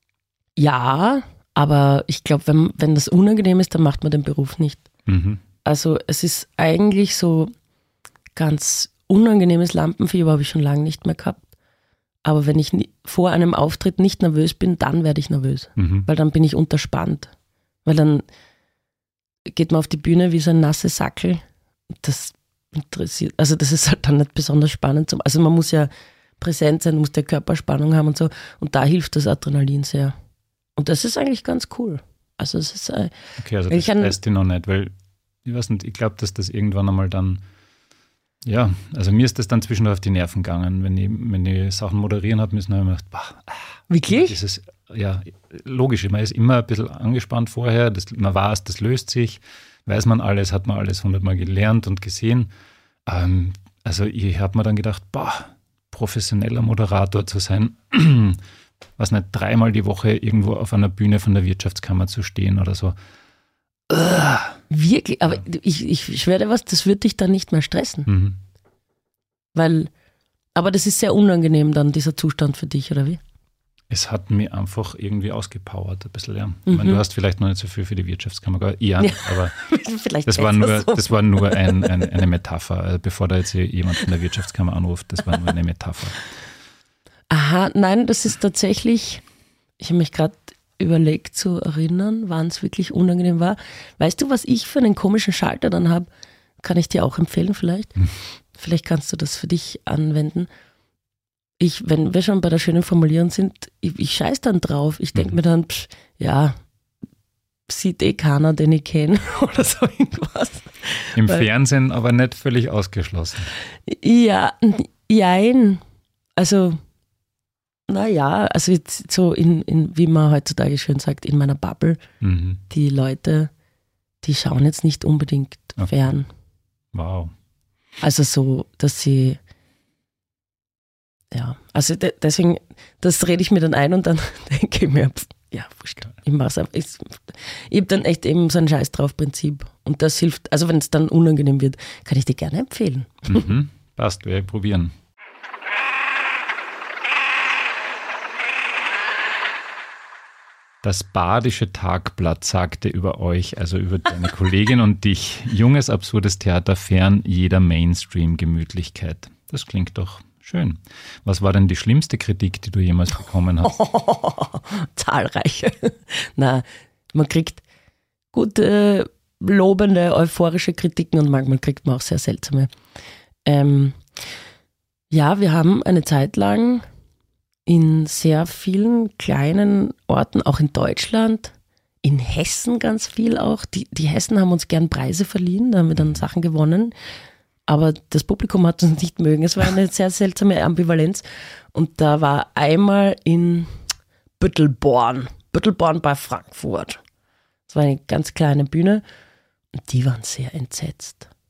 ja, aber ich glaube, wenn, wenn das unangenehm ist, dann macht man den Beruf nicht. Mhm. Also es ist eigentlich so ganz unangenehmes Lampenfieber habe ich schon lange nicht mehr gehabt. Aber wenn ich vor einem Auftritt nicht nervös bin, dann werde ich nervös. Mhm. Weil dann bin ich unterspannt. Weil dann geht man auf die Bühne wie so ein nasses Sackel. Das interessiert, also das ist halt dann nicht besonders spannend. Zum, also man muss ja präsent sein, muss der Körperspannung haben und so. Und da hilft das Adrenalin sehr. Und das ist eigentlich ganz cool. Also es ist äh, okay, also das stresst dich noch nicht, weil ich weiß nicht, ich glaube, dass das irgendwann einmal dann ja, also mir ist das dann zwischendurch auf die Nerven gegangen. Wenn ich, wenn ich Sachen moderieren habe müssen, habe ich mir gedacht, boah, wirklich? Dieses, ja, logisch, man ist immer ein bisschen angespannt vorher, das, man weiß, das löst sich, weiß man alles, hat man alles hundertmal gelernt und gesehen. Ähm, also ich habe mir dann gedacht, boah, professioneller Moderator zu sein, was nicht, dreimal die Woche irgendwo auf einer Bühne von der Wirtschaftskammer zu stehen oder so. Ugh. Wirklich? Aber ich, ich schwöre dir was, das wird dich dann nicht mehr stressen. Mhm. Weil, aber das ist sehr unangenehm dann, dieser Zustand für dich, oder wie? Es hat mich einfach irgendwie ausgepowert, ein bisschen, ja. Mhm. Ich meine, du hast vielleicht noch nicht so viel für die Wirtschaftskammer, ja, Ja. aber Vielleicht das war besser nur, so. das war nur ein, ein, eine Metapher, bevor da jetzt jemand von der Wirtschaftskammer anruft, das war nur eine Metapher. Aha, nein, das ist tatsächlich, ich habe mich gerade überlegt zu erinnern, wann es wirklich unangenehm war. Weißt du, was ich für einen komischen Schalter dann habe? Kann ich dir auch empfehlen vielleicht? Hm. Vielleicht kannst du das für dich anwenden. Ich, wenn wir schon bei der schönen Formulierung sind, ich, ich scheiß dann drauf. Ich denke Mhm. mir dann, pff, ja, sieht eh keiner, den ich kenne oder so irgendwas. Im Weil- Fernsehen aber nicht völlig ausgeschlossen. Ja, n- jein. Also, naja, also jetzt so in, in, wie man heutzutage schön sagt, in meiner Bubble, Mhm. die Leute, die schauen jetzt nicht unbedingt Okay. fern. Wow. Also so, dass sie, ja, also de- deswegen, das rede ich mir dann ein und dann denke ich mir, pff, ja, wurscht, ich mach's einfach. Ich, ich habe dann echt eben so ein Scheiß drauf Prinzip und das hilft, also wenn es dann unangenehm wird, kann ich dir gerne empfehlen. Mhm. Passt, werde ich probieren. Das Badische Tagblatt sagte über euch, also über deine Kollegin und dich, junges, absurdes Theater fern jeder Mainstream-Gemütlichkeit. Das klingt doch schön. Was war denn die schlimmste Kritik, die du jemals bekommen hast? Zahlreiche. Na, man kriegt gute, lobende, euphorische Kritiken und manchmal kriegt man auch sehr seltsame. Ähm, ja, wir haben eine Zeit lang in sehr vielen kleinen Orten, auch in Deutschland, in Hessen ganz viel auch. Die, die Hessen haben uns gern Preise verliehen, da haben wir dann Sachen gewonnen. Aber das Publikum hat uns nicht mögen. Es war eine sehr seltsame Ambivalenz. Und da war einmal in Büttelborn, Büttelborn bei Frankfurt. Das war eine ganz kleine Bühne. Und die waren sehr entsetzt.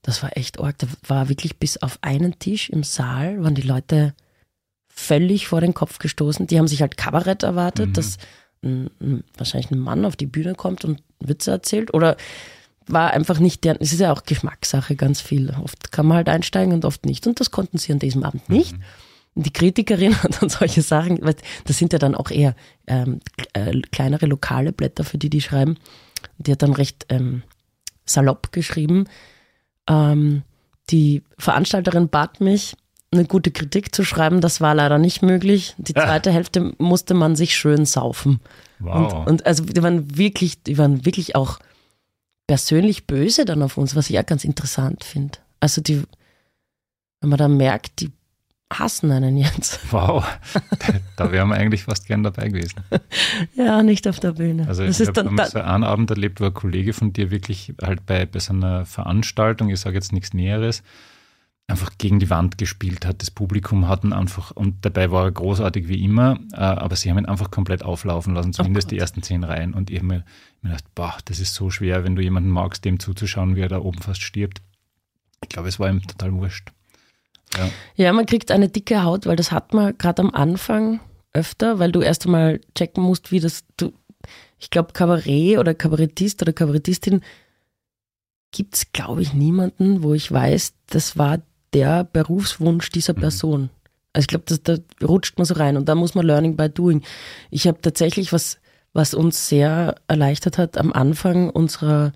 Das war echt arg. Da war wirklich bis auf einen Tisch im Saal, waren die Leute völlig vor den Kopf gestoßen. Die haben sich halt Kabarett erwartet, mhm. dass ein, ein, wahrscheinlich ein Mann auf die Bühne kommt und Witze erzählt. Oder war einfach nicht der, es ist ja auch Geschmackssache ganz viel. Oft kann man halt einsteigen und oft nicht. Und das konnten sie an diesem Abend nicht. Mhm. Und die Kritikerin hat dann solche Sachen, das sind ja dann auch eher ähm, äh, kleinere lokale Blätter, für die die schreiben. Die hat dann recht ähm, salopp geschrieben. Ähm, die Veranstalterin bat mich, eine gute Kritik zu schreiben. Das war leider nicht möglich. Die zweite ah. Hälfte musste man sich schön saufen. Wow. Und, und also die waren wirklich, die waren wirklich auch persönlich böse dann auf uns, was ich auch ganz interessant finde. Also die, wenn man da merkt, die hassen einen jetzt. Wow, da wären wir eigentlich fast gern dabei gewesen. Ja, nicht auf der Bühne. Also das ich ist habe dann, so einen Abend erlebt, wo ein Kollege von dir wirklich halt bei, bei so einer Veranstaltung, ich sage jetzt nichts Näheres, einfach gegen die Wand gespielt hat. Das Publikum hat ihn einfach, und dabei war er großartig wie immer, aber sie haben ihn einfach komplett auflaufen lassen, zumindest oh die ersten zehn Reihen. Und ich habe mir, mir gedacht, boah, das ist so schwer, wenn du jemanden magst, dem zuzuschauen, wie er da oben fast stirbt. Ich glaube, es war ihm total wurscht. Ja. ja, man kriegt eine dicke Haut, weil das hat man gerade am Anfang öfter, weil du erst einmal checken musst, wie das, du, ich glaube, Kabarett oder Kabarettist oder Kabarettistin gibt es, glaube ich, niemanden, wo ich weiß, das war der Berufswunsch dieser Person. Mhm. Also ich glaube, da rutscht man so rein und da muss man Learning by Doing. Ich habe tatsächlich, was, was uns sehr erleichtert hat, am Anfang unserer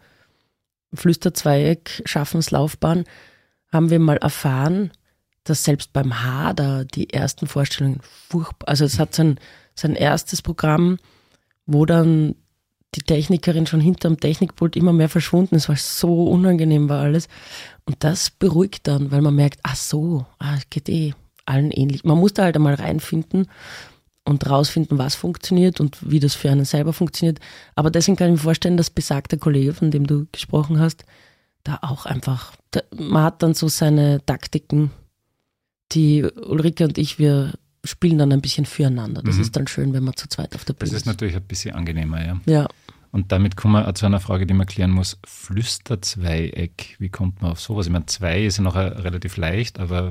Flüsterzweieck-Schaffenslaufbahn haben wir mal erfahren, dass selbst beim Hader die ersten Vorstellungen furchtbar, also es hat sein, sein erstes Programm, wo dann die Technikerin schon hinterm Technikpult immer mehr verschwunden ist, weil es so unangenehm war alles. Und das beruhigt dann, weil man merkt, ach so, ah, es geht eh allen ähnlich. Man muss da halt einmal reinfinden und rausfinden, was funktioniert und wie das für einen selber funktioniert. Aber deswegen kann ich mir vorstellen, dass besagter Kollege, von dem du gesprochen hast, da auch einfach, da, man hat dann so seine Taktiken, die Ulrike und ich, wir spielen dann ein bisschen füreinander. Das mhm. ist dann schön, wenn man zu zweit auf der Bühne ist. Das ist natürlich ein bisschen angenehmer, ja. Ja. Und damit kommen wir zu einer Frage, die man klären muss. Flüsterzweieck, wie kommt man auf sowas? Ich meine, zwei ist ja noch relativ leicht, aber...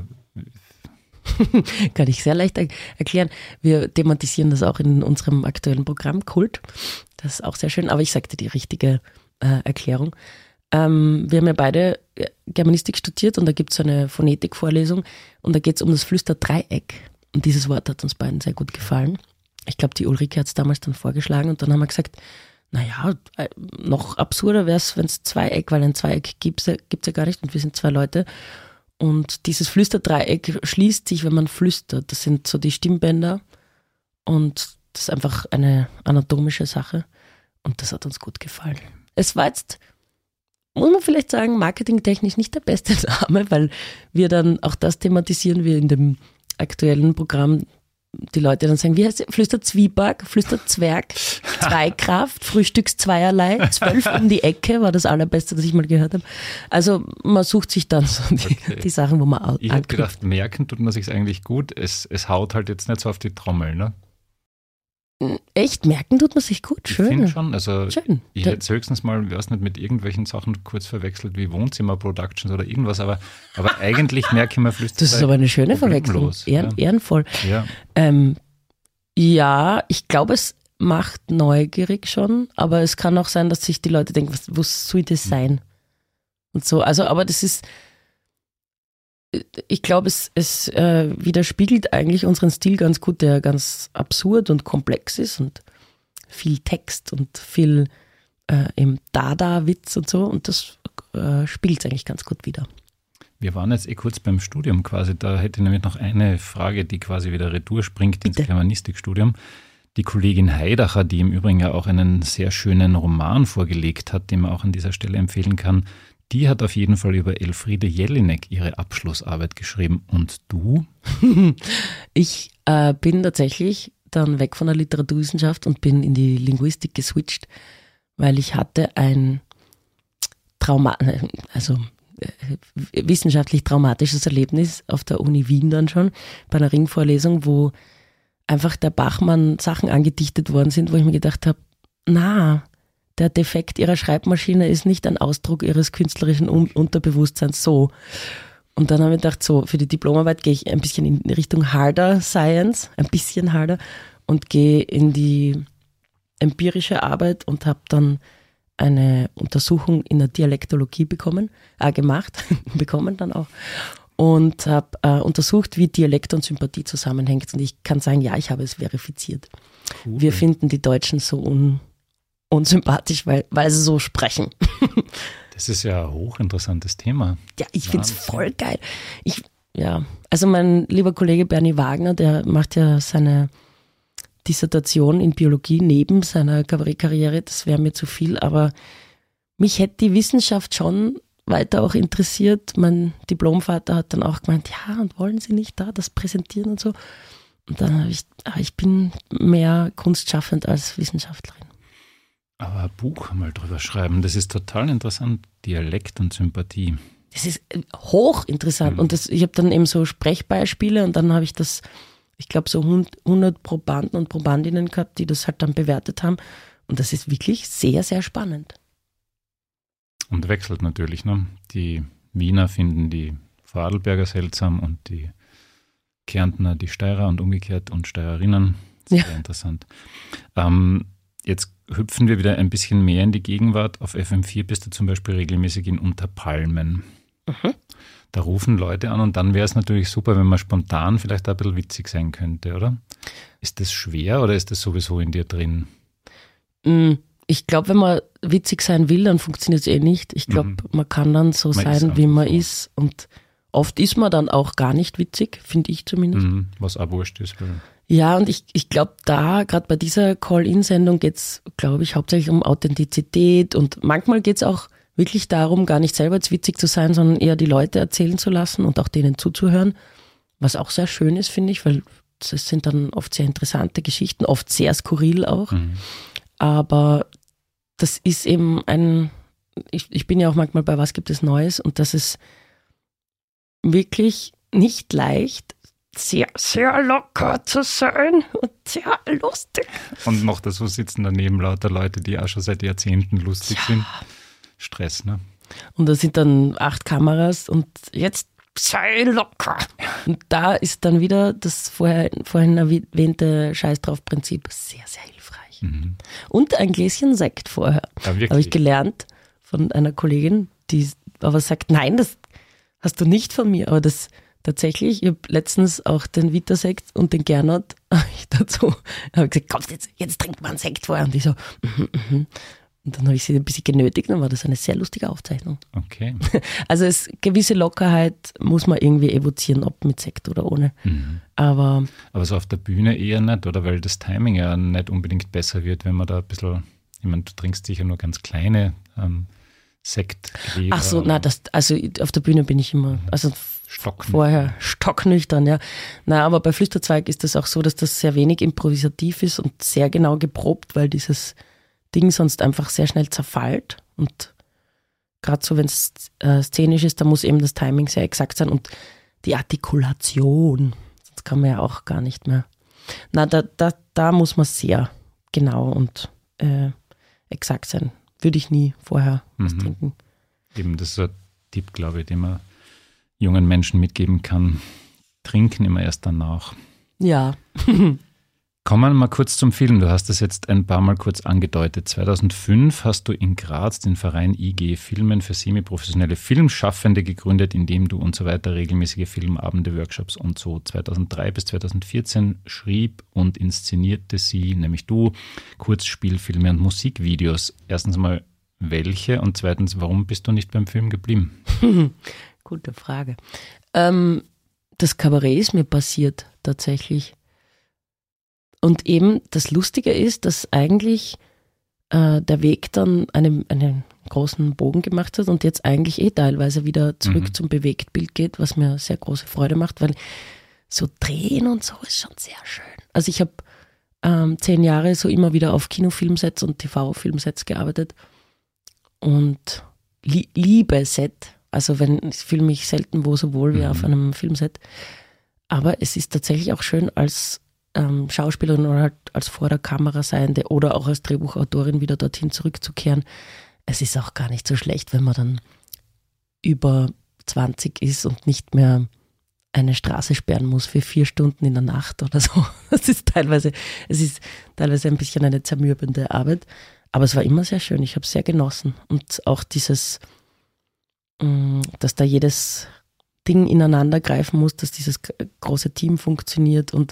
Kann ich sehr leicht erklären. Wir thematisieren das auch in unserem aktuellen Programm Kult. Das ist auch sehr schön, aber ich sagte die richtige äh, Erklärung. Ähm, wir haben ja beide Germanistik studiert und da gibt es eine Phonetikvorlesung und da geht es um das Flüsterdreieck. Und dieses Wort hat uns beiden sehr gut gefallen. Ich glaube, die Ulrike hat es damals dann vorgeschlagen und dann haben wir gesagt, naja, noch absurder wäre es, wenn es Zweieck, weil ein Zweieck gibt es ja gar nicht und wir sind zwei Leute. Und dieses Flüsterdreieck schließt sich, wenn man flüstert. Das sind so die Stimmbänder und das ist einfach eine anatomische Sache und das hat uns gut gefallen. Es war jetzt, muss man vielleicht sagen, marketingtechnisch nicht der beste Name, weil wir dann, auch das thematisieren wir in dem aktuellen Programm, die Leute dann sagen, wie heißt es? Flüsterzwieback, Flüsterzwerg, Zweikraft, Frühstückszweierlei, zwölf um die Ecke war das allerbeste, was ich mal gehört habe. Also man sucht sich dann so die, okay. die Sachen, wo man anknüpft. Ich habe gedacht, merken tut man sich eigentlich gut, es, es haut halt jetzt nicht so auf die Trommel, ne? Echt? Merken tut man sich gut? Schön. Ich finde schon, also Schön. ich hätte es höchstens mal, ich weiß nicht, mit irgendwelchen Sachen kurz verwechselt, wie Wohnzimmer-Productions oder irgendwas, aber, aber eigentlich merke ich mir Flüsterzweieck. Das ist aber eine schöne Verwechslung, Ehren, ja. ehrenvoll. Ja. Ähm, ja, ich glaube, es macht neugierig schon, aber es kann auch sein, dass sich die Leute denken, was, was soll das sein? Und so, also, aber das ist, ich glaube, es, es äh, widerspiegelt eigentlich unseren Stil ganz gut, der ganz absurd und komplex ist und viel Text und viel äh, im Dada-Witz und so und das äh, spielt es eigentlich ganz gut wider. Wir waren jetzt eh kurz beim Studium quasi, da hätte ich nämlich noch eine Frage, die quasi wieder retour springt Bitte. ins Germanistikstudium. Die Kollegin Heidacher, die im Übrigen ja auch einen sehr schönen Roman vorgelegt hat, den man auch an dieser Stelle empfehlen kann, die hat auf jeden Fall über Elfriede Jelinek ihre Abschlussarbeit geschrieben. Und du? Ich äh, bin tatsächlich dann weg von der Literaturwissenschaft und bin in die Linguistik geswitcht, weil ich hatte ein Trauma, also äh, wissenschaftlich traumatisches Erlebnis auf der Uni Wien dann schon, bei einer Ringvorlesung, wo einfach der Bachmann Sachen angedichtet worden sind, wo ich mir gedacht habe, na, der Defekt ihrer Schreibmaschine ist nicht ein Ausdruck ihres künstlerischen Un- Unterbewusstseins, so. Und dann habe ich gedacht, so, für die Diplomarbeit gehe ich ein bisschen in Richtung Harder Science, ein bisschen harder, und gehe in die empirische Arbeit und habe dann eine Untersuchung in der Dialektologie bekommen, äh, gemacht, bekommen dann auch, und habe äh, untersucht, wie Dialekt und Sympathie zusammenhängt. Und ich kann sagen, ja, ich habe es verifiziert. Cool. Wir finden die Deutschen so un, unsympathisch, weil, weil sie so sprechen. Das ist ja ein hochinteressantes Thema. Ja, ich finde es voll geil. Ich, ja, also mein lieber Kollege Bernie Wagner, der macht ja seine Dissertation in Biologie neben seiner Kabarettkarriere, das wäre mir zu viel, aber mich hätte die Wissenschaft schon weiter auch interessiert. Mein Diplomvater hat dann auch gemeint, ja, und wollen Sie nicht da das präsentieren und so. Und dann habe ich, aber ich bin mehr kunstschaffend als Wissenschaftlerin. Aber ein Buch mal drüber schreiben, das ist total interessant, Dialekt und Sympathie. Das ist hochinteressant. Mhm. Und das, ich habe dann eben so Sprechbeispiele und dann habe ich das, ich glaube, so hundert Probanden und Probandinnen gehabt, die das halt dann bewertet haben. Und das ist wirklich sehr, sehr spannend. Und wechselt natürlich, ne? Die Wiener finden die Vorarlberger seltsam und die Kärntner die Steirer und umgekehrt und Steirerinnen. Sehr ja. interessant. Ähm, jetzt hüpfen wir wieder ein bisschen mehr in die Gegenwart. Auf F M vier bist du zum Beispiel regelmäßig in Unter Palmen. Mhm. Da rufen Leute an und dann wäre es natürlich super, wenn man spontan vielleicht ein bisschen witzig sein könnte, oder? Ist das schwer oder ist das sowieso in dir drin? Ich glaube, wenn man witzig sein will, dann funktioniert es eh nicht. Ich glaube, mhm. man kann dann so man sein, wie man so. ist. Und oft ist man dann auch gar nicht witzig, finde ich zumindest. Mhm. Was auch wurscht ist. Weil ja, und ich, ich glaube, da, gerade bei dieser Call-In-Sendung geht es, glaube ich, hauptsächlich um Authentizität. Und manchmal geht es auch wirklich darum, gar nicht selber jetzt witzig zu sein, sondern eher die Leute erzählen zu lassen und auch denen zuzuhören. Was auch sehr schön ist, finde ich, weil das sind dann oft sehr interessante Geschichten, oft sehr skurril auch. Mhm. Aber das ist eben ein, ich, ich bin ja auch manchmal bei Was gibt es Neues und das ist wirklich nicht leicht, sehr, sehr locker zu sein und sehr lustig. Und noch dazu sitzen daneben lauter Leute, die auch schon seit Jahrzehnten lustig ja. sind. Stress, ne? Und da sind dann acht Kameras und jetzt sei locker. Und da ist dann wieder das vorher, vorhin erwähnte Scheiß-drauf-Prinzip sehr, sehr hilfreich. Mhm. Und ein Gläschen Sekt vorher. Ja, habe ich gelernt von einer Kollegin, die aber sagt, nein, das hast du nicht von mir. Aber das tatsächlich, ich habe letztens auch den Vita-Sekt und den Gernot ich dazu, habe gesagt, komm, jetzt, jetzt trinkt man einen Sekt vorher. Und die so, mhm, mhm. Und dann habe ich sie ein bisschen genötigt, dann war das eine sehr lustige Aufzeichnung. Okay. Also es gewisse Lockerheit muss man irgendwie evozieren, ob mit Sekt oder ohne. Mhm. Aber, Aber so auf der Bühne eher nicht, oder? Weil das Timing ja nicht unbedingt besser wird, wenn man da ein bisschen, ich meine, du trinkst sicher nur ganz kleine ähm, Sektgläser. Ach so, na, das, also auf der Bühne bin ich immer, also stocknüchtern. vorher stocknüchtern, ja. Na, aber bei Flüsterzweig ist das auch so, dass das sehr wenig improvisativ ist und sehr genau geprobt, weil dieses Ding sonst einfach sehr schnell zerfällt und gerade so, wenn es äh, szenisch ist, da muss eben das Timing sehr exakt sein und die Artikulation, sonst kann man ja auch gar nicht mehr. Na, da, da, da muss man sehr genau und äh, exakt sein. Würde ich nie vorher was mhm. trinken. Eben, das ist ein Tipp, glaube ich, den man jungen Menschen mitgeben kann. Trinken immer erst danach. Ja. Kommen wir mal kurz zum Film. Du hast das jetzt ein paar Mal kurz angedeutet. zweitausendfünf hast du in Graz den Verein I G Filmen für semiprofessionelle Filmschaffende gegründet, in dem du und so weiter regelmäßige Filmabende, Workshops und so. zweitausenddrei bis zweitausendvierzehn schrieb und inszenierte sie, nämlich du, Kurzspielfilme und Musikvideos. Erstens mal, welche? Und zweitens, warum bist du nicht beim Film geblieben? Gute Frage. Ähm, das Kabarett ist mir passiert, tatsächlich. Und eben das Lustige ist, dass eigentlich äh, der Weg dann einen, einen großen Bogen gemacht hat und jetzt eigentlich eh teilweise wieder zurück mhm. zum Bewegtbild geht, was mir sehr große Freude macht, weil so drehen und so ist schon sehr schön. Also ich habe ähm, zehn Jahre so immer wieder auf Kinofilmsets und T V-Filmsets gearbeitet und li- liebe Set. Also wenn, ich fühle mich selten wo so wohl wie mhm. auf einem Filmset. Aber es ist tatsächlich auch schön als ähm, Schauspielerin oder halt als vor der Kamera seiende oder auch als Drehbuchautorin wieder dorthin zurückzukehren. Es ist auch gar nicht so schlecht, wenn man dann über zwanzig ist und nicht mehr eine Straße sperren muss für vier Stunden in der Nacht oder so. Das ist teilweise, es ist teilweise ein bisschen eine zermürbende Arbeit. Aber es war immer sehr schön. Ich habe es sehr genossen. Und auch dieses, dass da jedes Ding ineinander greifen muss, dass dieses große Team funktioniert und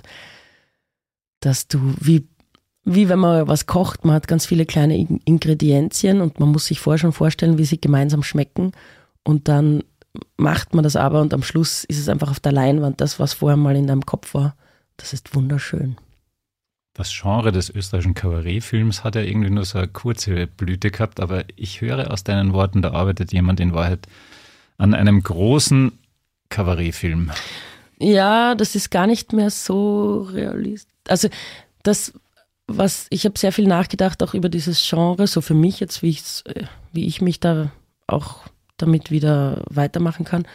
dass du, wie, wie wenn man was kocht, man hat ganz viele kleine Ingredienzien und man muss sich vorher schon vorstellen, wie sie gemeinsam schmecken und dann macht man das aber und am Schluss ist es einfach auf der Leinwand das, was vorher mal in deinem Kopf war. Das ist wunderschön. Das Genre des österreichischen Kabarettfilms hat ja irgendwie nur so eine kurze Blüte gehabt, aber ich höre aus deinen Worten, da arbeitet jemand in Wahrheit an einem großen Kabarettfilm. Ja, das ist gar nicht mehr so realistisch. Also das, was ich habe sehr viel nachgedacht auch über dieses Genre, so für mich jetzt, wie, ich's, wie ich mich da auch damit wieder weitermachen kann.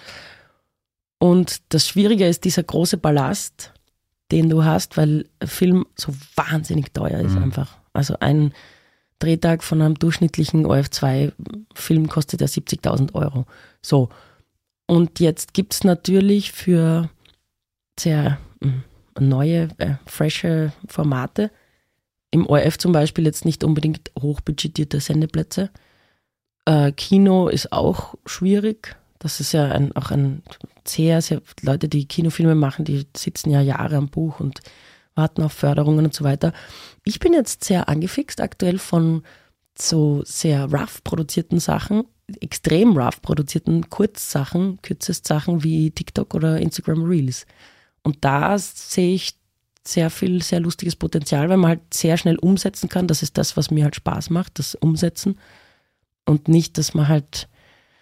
Und das Schwierige ist dieser große Ballast, den du hast, weil Film so wahnsinnig teuer ist mhm. einfach. Also ein Drehtag von einem durchschnittlichen O F zwei Film kostet ja siebzigtausend Euro. So. Und jetzt gibt es natürlich für sehr mh, neue, äh, frische Formate, im O R F zum Beispiel jetzt nicht unbedingt hochbudgetierte Sendeplätze. Äh, Kino ist auch schwierig. Das ist ja ein, auch ein sehr, sehr, Leute, die Kinofilme machen, die sitzen ja Jahre am Buch und warten auf Förderungen und so weiter. Ich bin jetzt sehr angefixt aktuell von so sehr rough produzierten Sachen, extrem rough produzierten Kurzsachen, Kürzest-Sachen wie TikTok oder Instagram Reels. Und da sehe ich sehr viel, sehr lustiges Potenzial, weil man halt sehr schnell umsetzen kann. Das ist das, was mir halt Spaß macht, das Umsetzen. Und nicht, dass man halt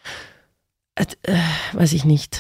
Äh, weiß ich nicht,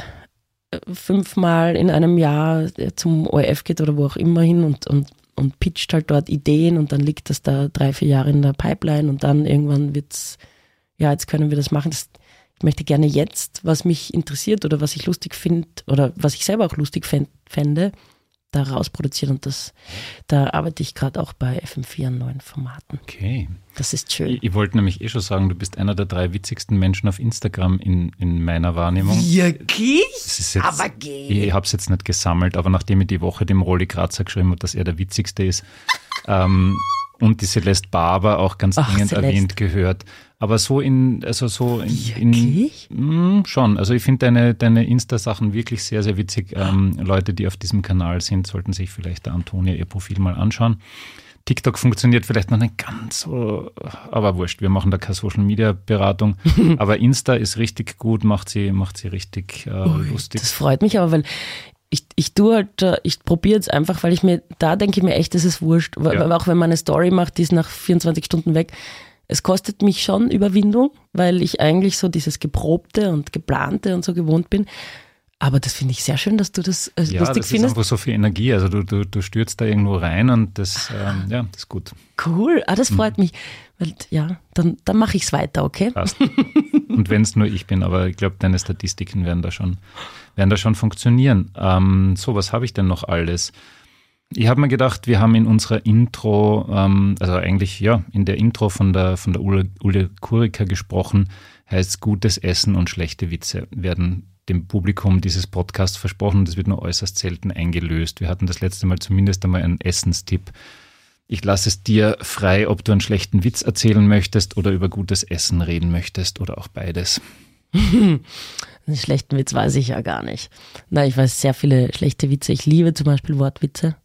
fünfmal in einem Jahr zum O R F geht oder wo auch immer hin und, und, und pitcht halt dort Ideen und dann liegt das da drei, vier Jahre in der Pipeline und dann irgendwann wird's, ja, jetzt können wir das machen. Das, ich möchte gerne jetzt, was mich interessiert oder was ich lustig finde oder was ich selber auch lustig fände, da rausproduzieren und das, da arbeite ich gerade auch bei F M vier an neuen Formaten. Okay. Das ist schön. Ich, ich wollte nämlich eh schon sagen, du bist einer der drei witzigsten Menschen auf Instagram in, in meiner Wahrnehmung. Wirklich? Das ist jetzt, aber geht. Ich habe es jetzt nicht gesammelt, aber nachdem ich die Woche dem Rolli Grazer geschrieben habe, dass er der witzigste ist ähm, und die Celeste Barber auch ganz Ach, dringend Celeste. erwähnt gehört. Aber so in, also so in, Wirklich? in mh, schon. Also ich finde deine, deine Insta-Sachen wirklich sehr, sehr witzig. Ähm, Leute, die auf diesem Kanal sind, sollten sich vielleicht der Antonia ihr Profil mal anschauen. TikTok funktioniert vielleicht noch nicht ganz so, aber wurscht, wir machen da keine Social-Media-Beratung. Aber Insta ist richtig gut, macht sie, macht sie richtig äh, Ui, lustig. Das freut mich aber, weil ich, ich tue halt, äh, ich probiere jetzt einfach, weil ich mir, da denke ich mir echt, das ist wurscht. Weil, Ja. auch wenn man eine Story macht, die ist nach vierundzwanzig Stunden weg. Es kostet mich schon Überwindung, weil ich eigentlich so dieses Geprobte und Geplante und so gewohnt bin. Aber das finde ich sehr schön, dass du das äh, Ja, lustig das findest. ist einfach so viel Energie. Also du, du, du stürzt da irgendwo rein und das, ähm, ja, das ist gut. Cool, ah, das freut mich. Weil, ja, dann, dann mache ich es weiter, okay? Passt. Und wenn es nur ich bin, aber ich glaube, deine Statistiken werden da schon, werden da schon funktionieren. Ähm, so, was habe ich denn noch alles? Ich habe mir gedacht, wir haben in unserer Intro, ähm, also eigentlich ja, in der Intro von der, von der Ulle, Ulle Kurika gesprochen, heißt gutes Essen und schlechte Witze werden dem Publikum dieses Podcasts versprochen. Das wird nur äußerst selten eingelöst. Wir hatten das letzte Mal zumindest einmal einen Essenstipp. Ich lasse es dir frei, ob du einen schlechten Witz erzählen möchtest oder über gutes Essen reden möchtest oder auch beides. Einen schlechten Witz weiß ich ja gar nicht. Nein, ich weiß sehr viele schlechte Witze. Ich liebe zum Beispiel Wortwitze.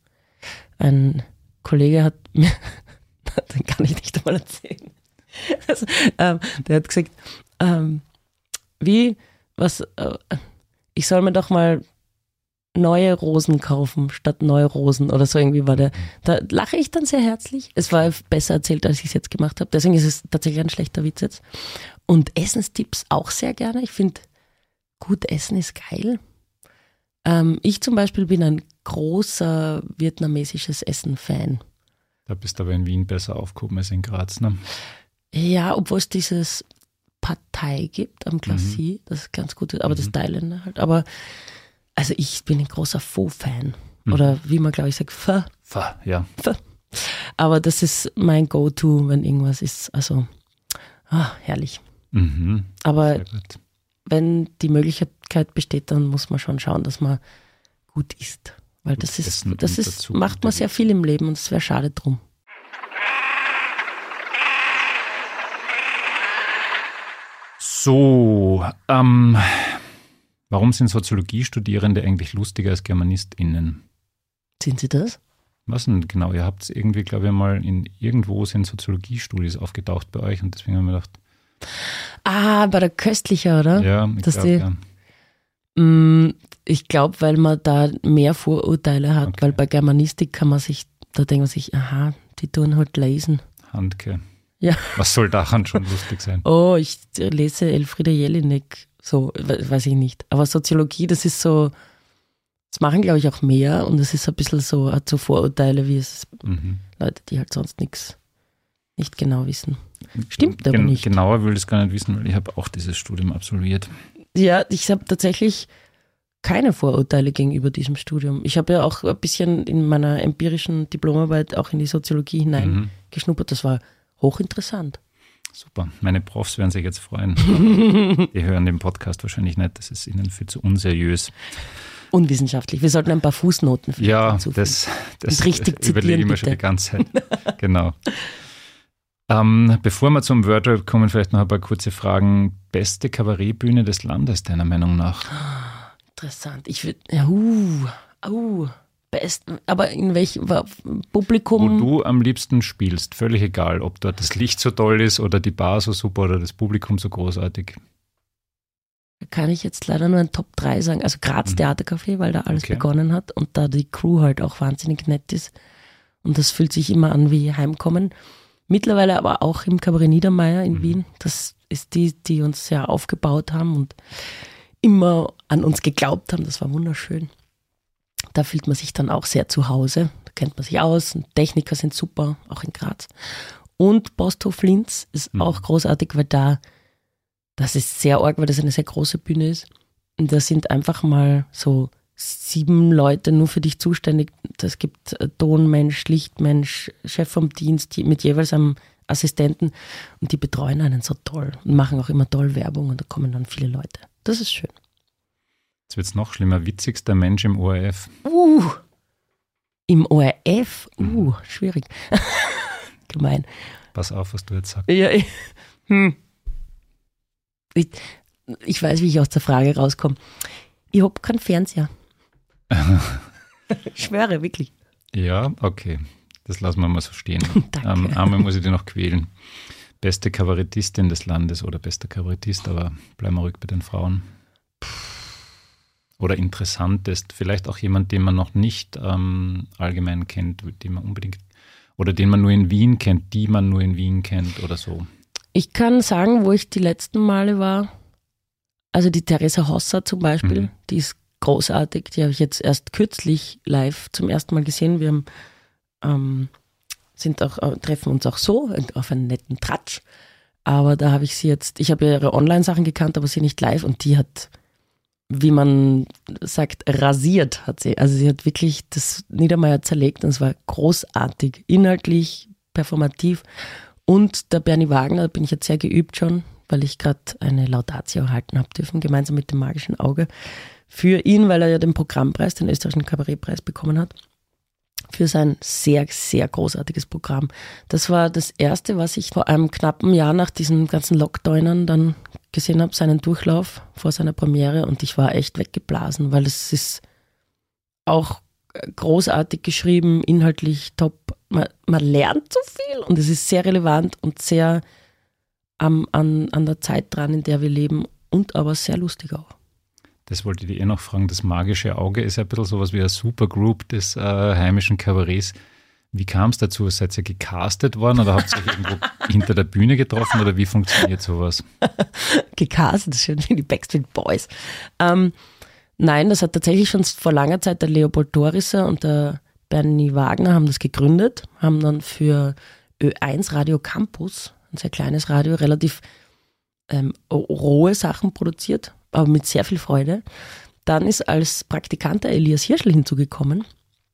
Ein Kollege hat mir, den kann ich nicht einmal erzählen. Also, ähm, der hat gesagt, ähm, wie, was, äh, ich soll mir doch mal neue Rosen kaufen statt neue Rosen oder so irgendwie war der. Da lache ich dann sehr herzlich. Es war besser erzählt, als ich es jetzt gemacht habe. Deswegen ist es tatsächlich ein schlechter Witz jetzt. Und Essenstipps auch sehr gerne. Ich finde, gut essen ist geil. Ähm, ich zum Beispiel bin ein großer vietnamesisches Essen-Fan. Da bist du aber in Wien besser aufgehoben als in Graz, ne? Ja, obwohl es dieses Pad Thai gibt am Glacis, Mhm. das ist ganz gut, aber Mhm. das Thailänder halt. Aber also ich bin ein großer Pho-Fan. Mhm. Oder wie man, glaube ich, sagt, F. F, ja. F. Aber das ist mein Go-To, wenn irgendwas ist. Also, ah, herrlich. Mhm. Aber wenn die Möglichkeit besteht, dann muss man schon schauen, dass man gut isst. Weil das ist, das ist, macht man sehr viel im Leben und es wäre schade drum. So, ähm, warum sind Soziologiestudierende eigentlich lustiger als GermanistInnen? Sind sie das? Was denn genau? Ihr habt es irgendwie, glaube ich, mal in irgendwo sind Soziologiestudis aufgetaucht bei euch und deswegen haben wir gedacht. Ah, bei der Köstlicher, oder? Ja, ich glaube, ja. Mh, ich glaube, weil man da mehr Vorurteile hat, Okay. weil bei Germanistik kann man sich, da denkt man sich, aha, die tun halt lesen. Handke. Ja. Was soll daran schon lustig sein? Oh, ich lese Elfriede Jelinek, so, we- weiß ich nicht. Aber Soziologie, das ist so, das machen, glaube ich, auch mehr und es ist ein bisschen so, hat so Vorurteile, wie es Mhm. Leute, die halt sonst nichts, nicht genau wissen. Stimmt aber Gen- nicht. Genauer will ich es gar nicht wissen, weil ich habe auch dieses Studium absolviert. Ja, ich habe tatsächlich keine Vorurteile gegenüber diesem Studium. Ich habe ja auch ein bisschen in meiner empirischen Diplomarbeit auch in die Soziologie hineingeschnuppert. Mhm. Das war hochinteressant. Super. Meine Profs werden sich jetzt freuen. Die hören den Podcast wahrscheinlich nicht. Das ist ihnen viel zu unseriös. Unwissenschaftlich. Wir sollten ein paar Fußnoten vielleicht Ja, hinzufügen. das, das Und richtig zitieren, überlege ich mir schon bitte. die ganze Zeit. Genau. Ähm, bevor wir zum Wordrap kommen, vielleicht noch ein paar kurze Fragen. Beste Kabarettbühne des Landes, deiner Meinung nach? Interessant. Ich würde, ja, uh, uh, best, aber in welchem Publikum? Wo du am liebsten spielst, völlig egal, ob dort das Licht so toll ist oder die Bar so super oder das Publikum so großartig. Da kann ich jetzt leider nur ein Top drei sagen. Also Graz Mhm. Theatercafé, weil da alles Okay. begonnen hat und da die Crew halt auch wahnsinnig nett ist. Und das fühlt sich immer an wie Heimkommen. Mittlerweile aber auch im Kabarett Niedermeyer in Mhm. Wien. Das ist die, die uns sehr aufgebaut haben und immer an uns geglaubt haben. Das war wunderschön. Da fühlt man sich dann auch sehr zu Hause. Da kennt man sich aus. Und Techniker sind super, auch in Graz. Und Posthof Linz ist Mhm. auch großartig, weil da, das ist sehr arg, weil das eine sehr große Bühne ist. Und da sind einfach mal so sieben Leute nur für dich zuständig. Es gibt Tonmensch, Lichtmensch, Chef vom Dienst die, mit jeweils einem Assistenten und die betreuen einen so toll und machen auch immer toll Werbung und da kommen dann viele Leute. Das ist schön. Jetzt wird es noch schlimmer. Witzigster Mensch im O R F. Uh, im O R F? Uh, Mhm. schwierig. Gemein. Pass auf, was du jetzt sagst. Ja, ich, hm. ich, ich weiß, wie ich aus der Frage rauskomme. Ich habe keinen Fernseher. Ich schwöre, wirklich. Ja, okay. Das lassen wir mal so stehen. Danke. Ähm, einmal muss ich dir noch quälen. Beste Kabarettistin des Landes oder bester Kabarettist, aber bleiben wir ruhig bei den Frauen. Oder interessantest, vielleicht auch jemand, den man noch nicht ähm, allgemein kennt, den man unbedingt, oder den man nur in Wien kennt, die man nur in Wien kennt oder so. Ich kann sagen, wo ich die letzten Male war, also die Theresa Hosser zum Beispiel, Mhm. die ist großartig, die habe ich jetzt erst kürzlich live zum ersten Mal gesehen. Wir haben, ähm, sind auch, äh, treffen uns auch so auf einen netten Tratsch, aber da habe ich sie jetzt, ich habe ihre Online-Sachen gekannt, aber sie nicht live und die hat, wie man sagt, rasiert hat sie. Also sie hat wirklich das Niedermeyer zerlegt und es war großartig, inhaltlich, performativ. Und der Bernie Wagner, da bin ich jetzt sehr geübt schon, weil ich gerade eine Laudatio halten habe dürfen, gemeinsam mit dem Magischen Auge, für ihn, weil er ja den Programmpreis, den österreichischen Kabarettpreis bekommen hat, für sein sehr, sehr großartiges Programm. Das war das Erste, was ich vor einem knappen Jahr nach diesen ganzen Lockdownern dann gesehen habe, seinen Durchlauf vor seiner Premiere und ich war echt weggeblasen, weil es ist auch großartig geschrieben, inhaltlich top. Man, man lernt so viel und es ist sehr relevant und sehr am, an, an der Zeit dran, in der wir leben und aber sehr lustig auch. Das wollte ich dir eh noch fragen. Das Magische Auge ist ja ein bisschen sowas wie eine Supergroup des äh, heimischen Kabarets. Wie kam es dazu? Seid ihr gecastet worden oder habt ihr euch irgendwo hinter der Bühne getroffen oder wie funktioniert sowas? Gecastet, schön wie die Backstreet Boys. Ähm, nein, das hat tatsächlich schon vor langer Zeit der Leopold Thorisser und der Bernie Wagner haben das gegründet, haben dann für Ö eins Radio Campus, ein sehr kleines Radio, relativ ähm, rohe Sachen produziert, aber mit sehr viel Freude. Dann ist als Praktikant der Elias Hirschl hinzugekommen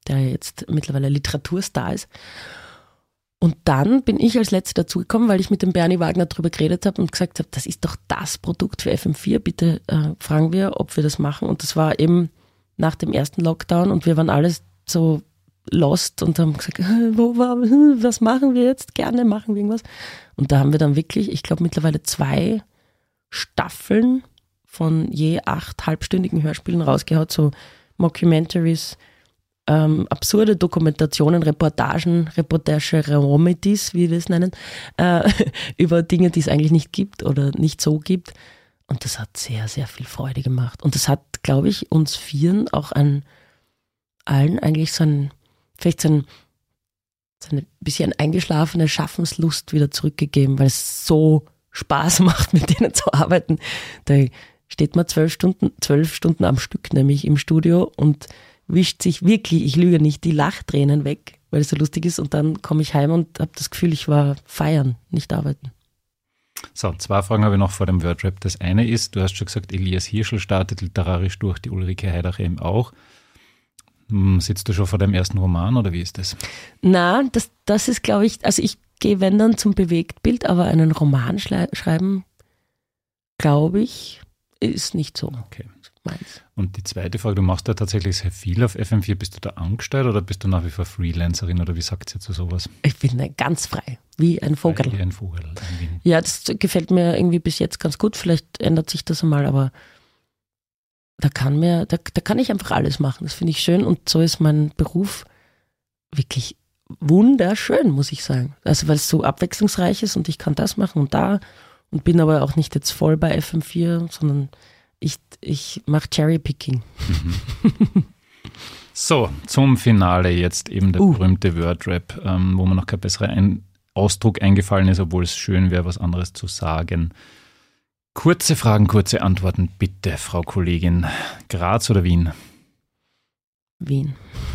der jetzt mittlerweile Literaturstar ist. Und dann bin ich als Letzte dazugekommen, weil ich mit dem Bernie Wagner drüber geredet habe und gesagt habe, das ist doch das Produkt für F M vier, bitte äh, fragen wir, ob wir das machen. Und das war eben nach dem ersten Lockdown und wir waren alles so lost und haben gesagt, wo war, was machen wir jetzt? Gerne machen wir irgendwas. Und da haben wir dann wirklich, ich glaube mittlerweile zwei Staffeln von je acht halbstündigen Hörspielen rausgehaut, so Mockumentaries, ähm, absurde Dokumentationen, Reportagen, Reportage-Remedies, wie wir es nennen, äh, über Dinge, die es eigentlich nicht gibt oder nicht so gibt. Und das hat sehr, sehr viel Freude gemacht. Und das hat, glaube ich, uns Vieren auch an allen eigentlich so ein, vielleicht so ein, so ein bisschen eingeschlafene Schaffenslust wieder zurückgegeben, weil es so Spaß macht, mit denen zu arbeiten. Da steht man zwölf Stunden, zwölf Stunden am Stück nämlich im Studio und wischt sich wirklich, ich lüge nicht, die Lachtränen weg, weil es so lustig ist. Und dann komme ich heim und habe das Gefühl, ich war feiern, nicht arbeiten. So, zwei Fragen habe ich noch vor dem Wordrap. Das eine ist, du hast schon gesagt, Elias Hirschl startet literarisch durch, die Ulrike Heidacher eben auch. Sitzt du schon vor deinem ersten Roman oder wie ist das? Na, das, das ist, glaube ich, also ich gehe, wenn dann, zum Bewegtbild, aber einen Roman schrei- schreiben, glaube ich, ist nicht so okay. meins. Und die zweite Frage, du machst da tatsächlich sehr viel auf F M vier. Bist du da angestellt oder bist du nach wie vor Freelancerin oder wie sagt ihr zu sowas? Ich bin ganz frei, wie ein Vogel. Wie ein Vogel in Wien. Ja, das gefällt mir irgendwie bis jetzt ganz gut. Vielleicht ändert sich das einmal, aber da kann mir, da, da kann ich einfach alles machen. Das finde ich schön und so ist mein Beruf wirklich wunderschön, muss ich sagen. Also weil es so abwechslungsreich ist und ich kann das machen und da und bin aber auch nicht jetzt voll bei F M vier, sondern ich, ich mache Cherrypicking. Mhm. So, zum Finale jetzt eben der uh. berühmte Wordrap, ähm, wo mir noch kein besserer ein- Ausdruck eingefallen ist, obwohl es schön wäre, was anderes zu sagen. Kurze Fragen, kurze Antworten, bitte, Frau Kollegin. Graz oder Wien? Wien.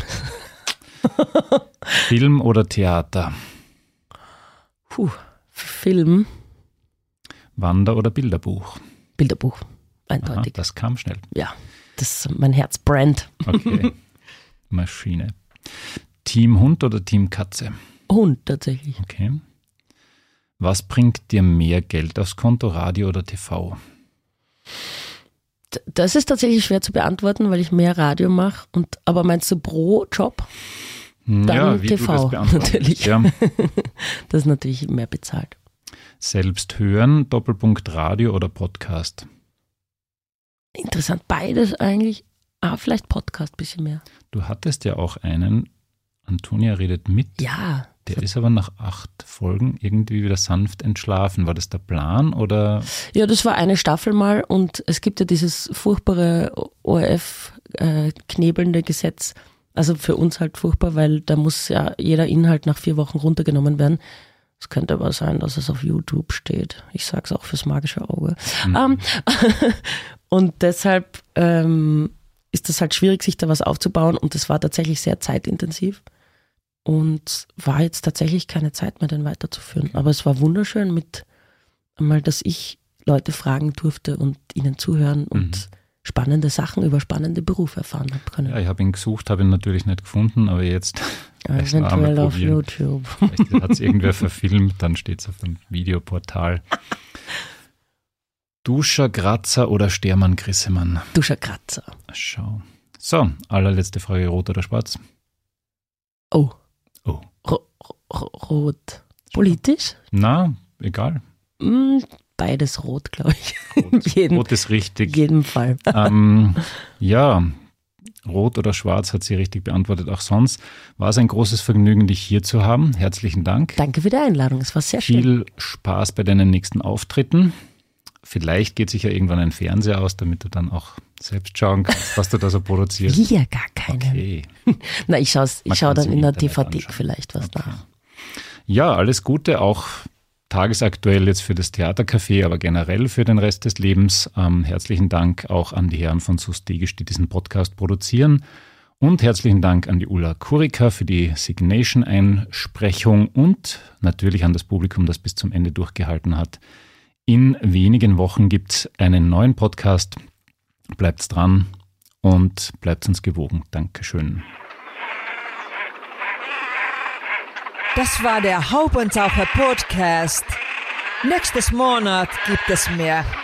Film oder Theater? Puh, Film. Wander- oder Bilderbuch? Bilderbuch, eindeutig. Aha, das kam schnell. Ja, das ist mein Herzbrand. Okay, Maschine. Team Hund oder Team Katze? Hund tatsächlich. Okay. Was bringt dir mehr Geld aufs Konto, Radio oder T V? Das ist tatsächlich schwer zu beantworten, weil ich mehr Radio mache. Und, aber meinst du pro Job? Dann ja, wie T V, du das beantwortest. natürlich. Ja. Das ist natürlich mehr bezahlt. Selbst hören, Doppelpunkt Radio oder Podcast? Interessant, beides eigentlich. Ah, vielleicht Podcast ein bisschen mehr. Du hattest ja auch einen, Antonia redet mit. Ja. Der ist aber nach acht Folgen irgendwie wieder sanft entschlafen. War das der Plan oder? Ja, das war eine Staffel mal und es gibt ja dieses furchtbare O R F-knebelnde äh, Gesetz. Also für uns halt furchtbar, weil da muss ja jeder Inhalt nach vier Wochen runtergenommen werden. Es könnte aber sein, dass es auf YouTube steht. Ich sage es auch fürs magische Auge. Mhm. Um, und deshalb ähm, ist das halt schwierig, sich da was aufzubauen und das war tatsächlich sehr zeitintensiv. Und war jetzt tatsächlich keine Zeit mehr, den weiterzuführen. Aber es war wunderschön mit einmal, dass ich Leute fragen durfte und ihnen zuhören und mhm. spannende Sachen über spannende Berufe erfahren habe können. Ja, ich habe ihn gesucht, habe ihn natürlich nicht gefunden, aber jetzt eventuell auf YouTube. Vielleicht hat es irgendwer verfilmt, dann steht es auf dem Videoportal. Duscher, Kratzer oder Stermann, Grissemann? Duscher, Kratzer. Schau. So, allerletzte Frage, rot oder schwarz? Oh. Oh. Ro- ro- rot. Politisch? Na, egal. Mm, beides rot, glaube ich. Rot, jeden, rot ist richtig. In jedem Fall. ähm, ja, rot oder schwarz hat sie richtig beantwortet. Auch sonst war es ein großes Vergnügen, dich hier zu haben. Herzlichen Dank. Danke für die Einladung, es war sehr schön. Viel Spaß bei deinen nächsten Auftritten. Vielleicht geht sich ja irgendwann ein Fernseher aus, damit du dann auch selbst schauen kannst, was du da so produzierst. Wir gar keine. Okay. Na, ich schaue ich schau dann in der T V D anschauen. vielleicht was Okay. nach. Ja, alles Gute, auch tagesaktuell jetzt für das Theatercafé, aber generell für den Rest des Lebens. Ähm, herzlichen Dank auch an die Herren von Sustegisch, die diesen Podcast produzieren. Und herzlichen Dank an die Ulla Kurika für die Signation-Einsprechung und natürlich an das Publikum, das bis zum Ende durchgehalten hat. In wenigen Wochen gibt es einen neuen Podcast. Bleibt's dran und bleibt uns gewogen. Dankeschön. Das war der Haubentaucher Podcast. Nächstes Monat gibt es mehr.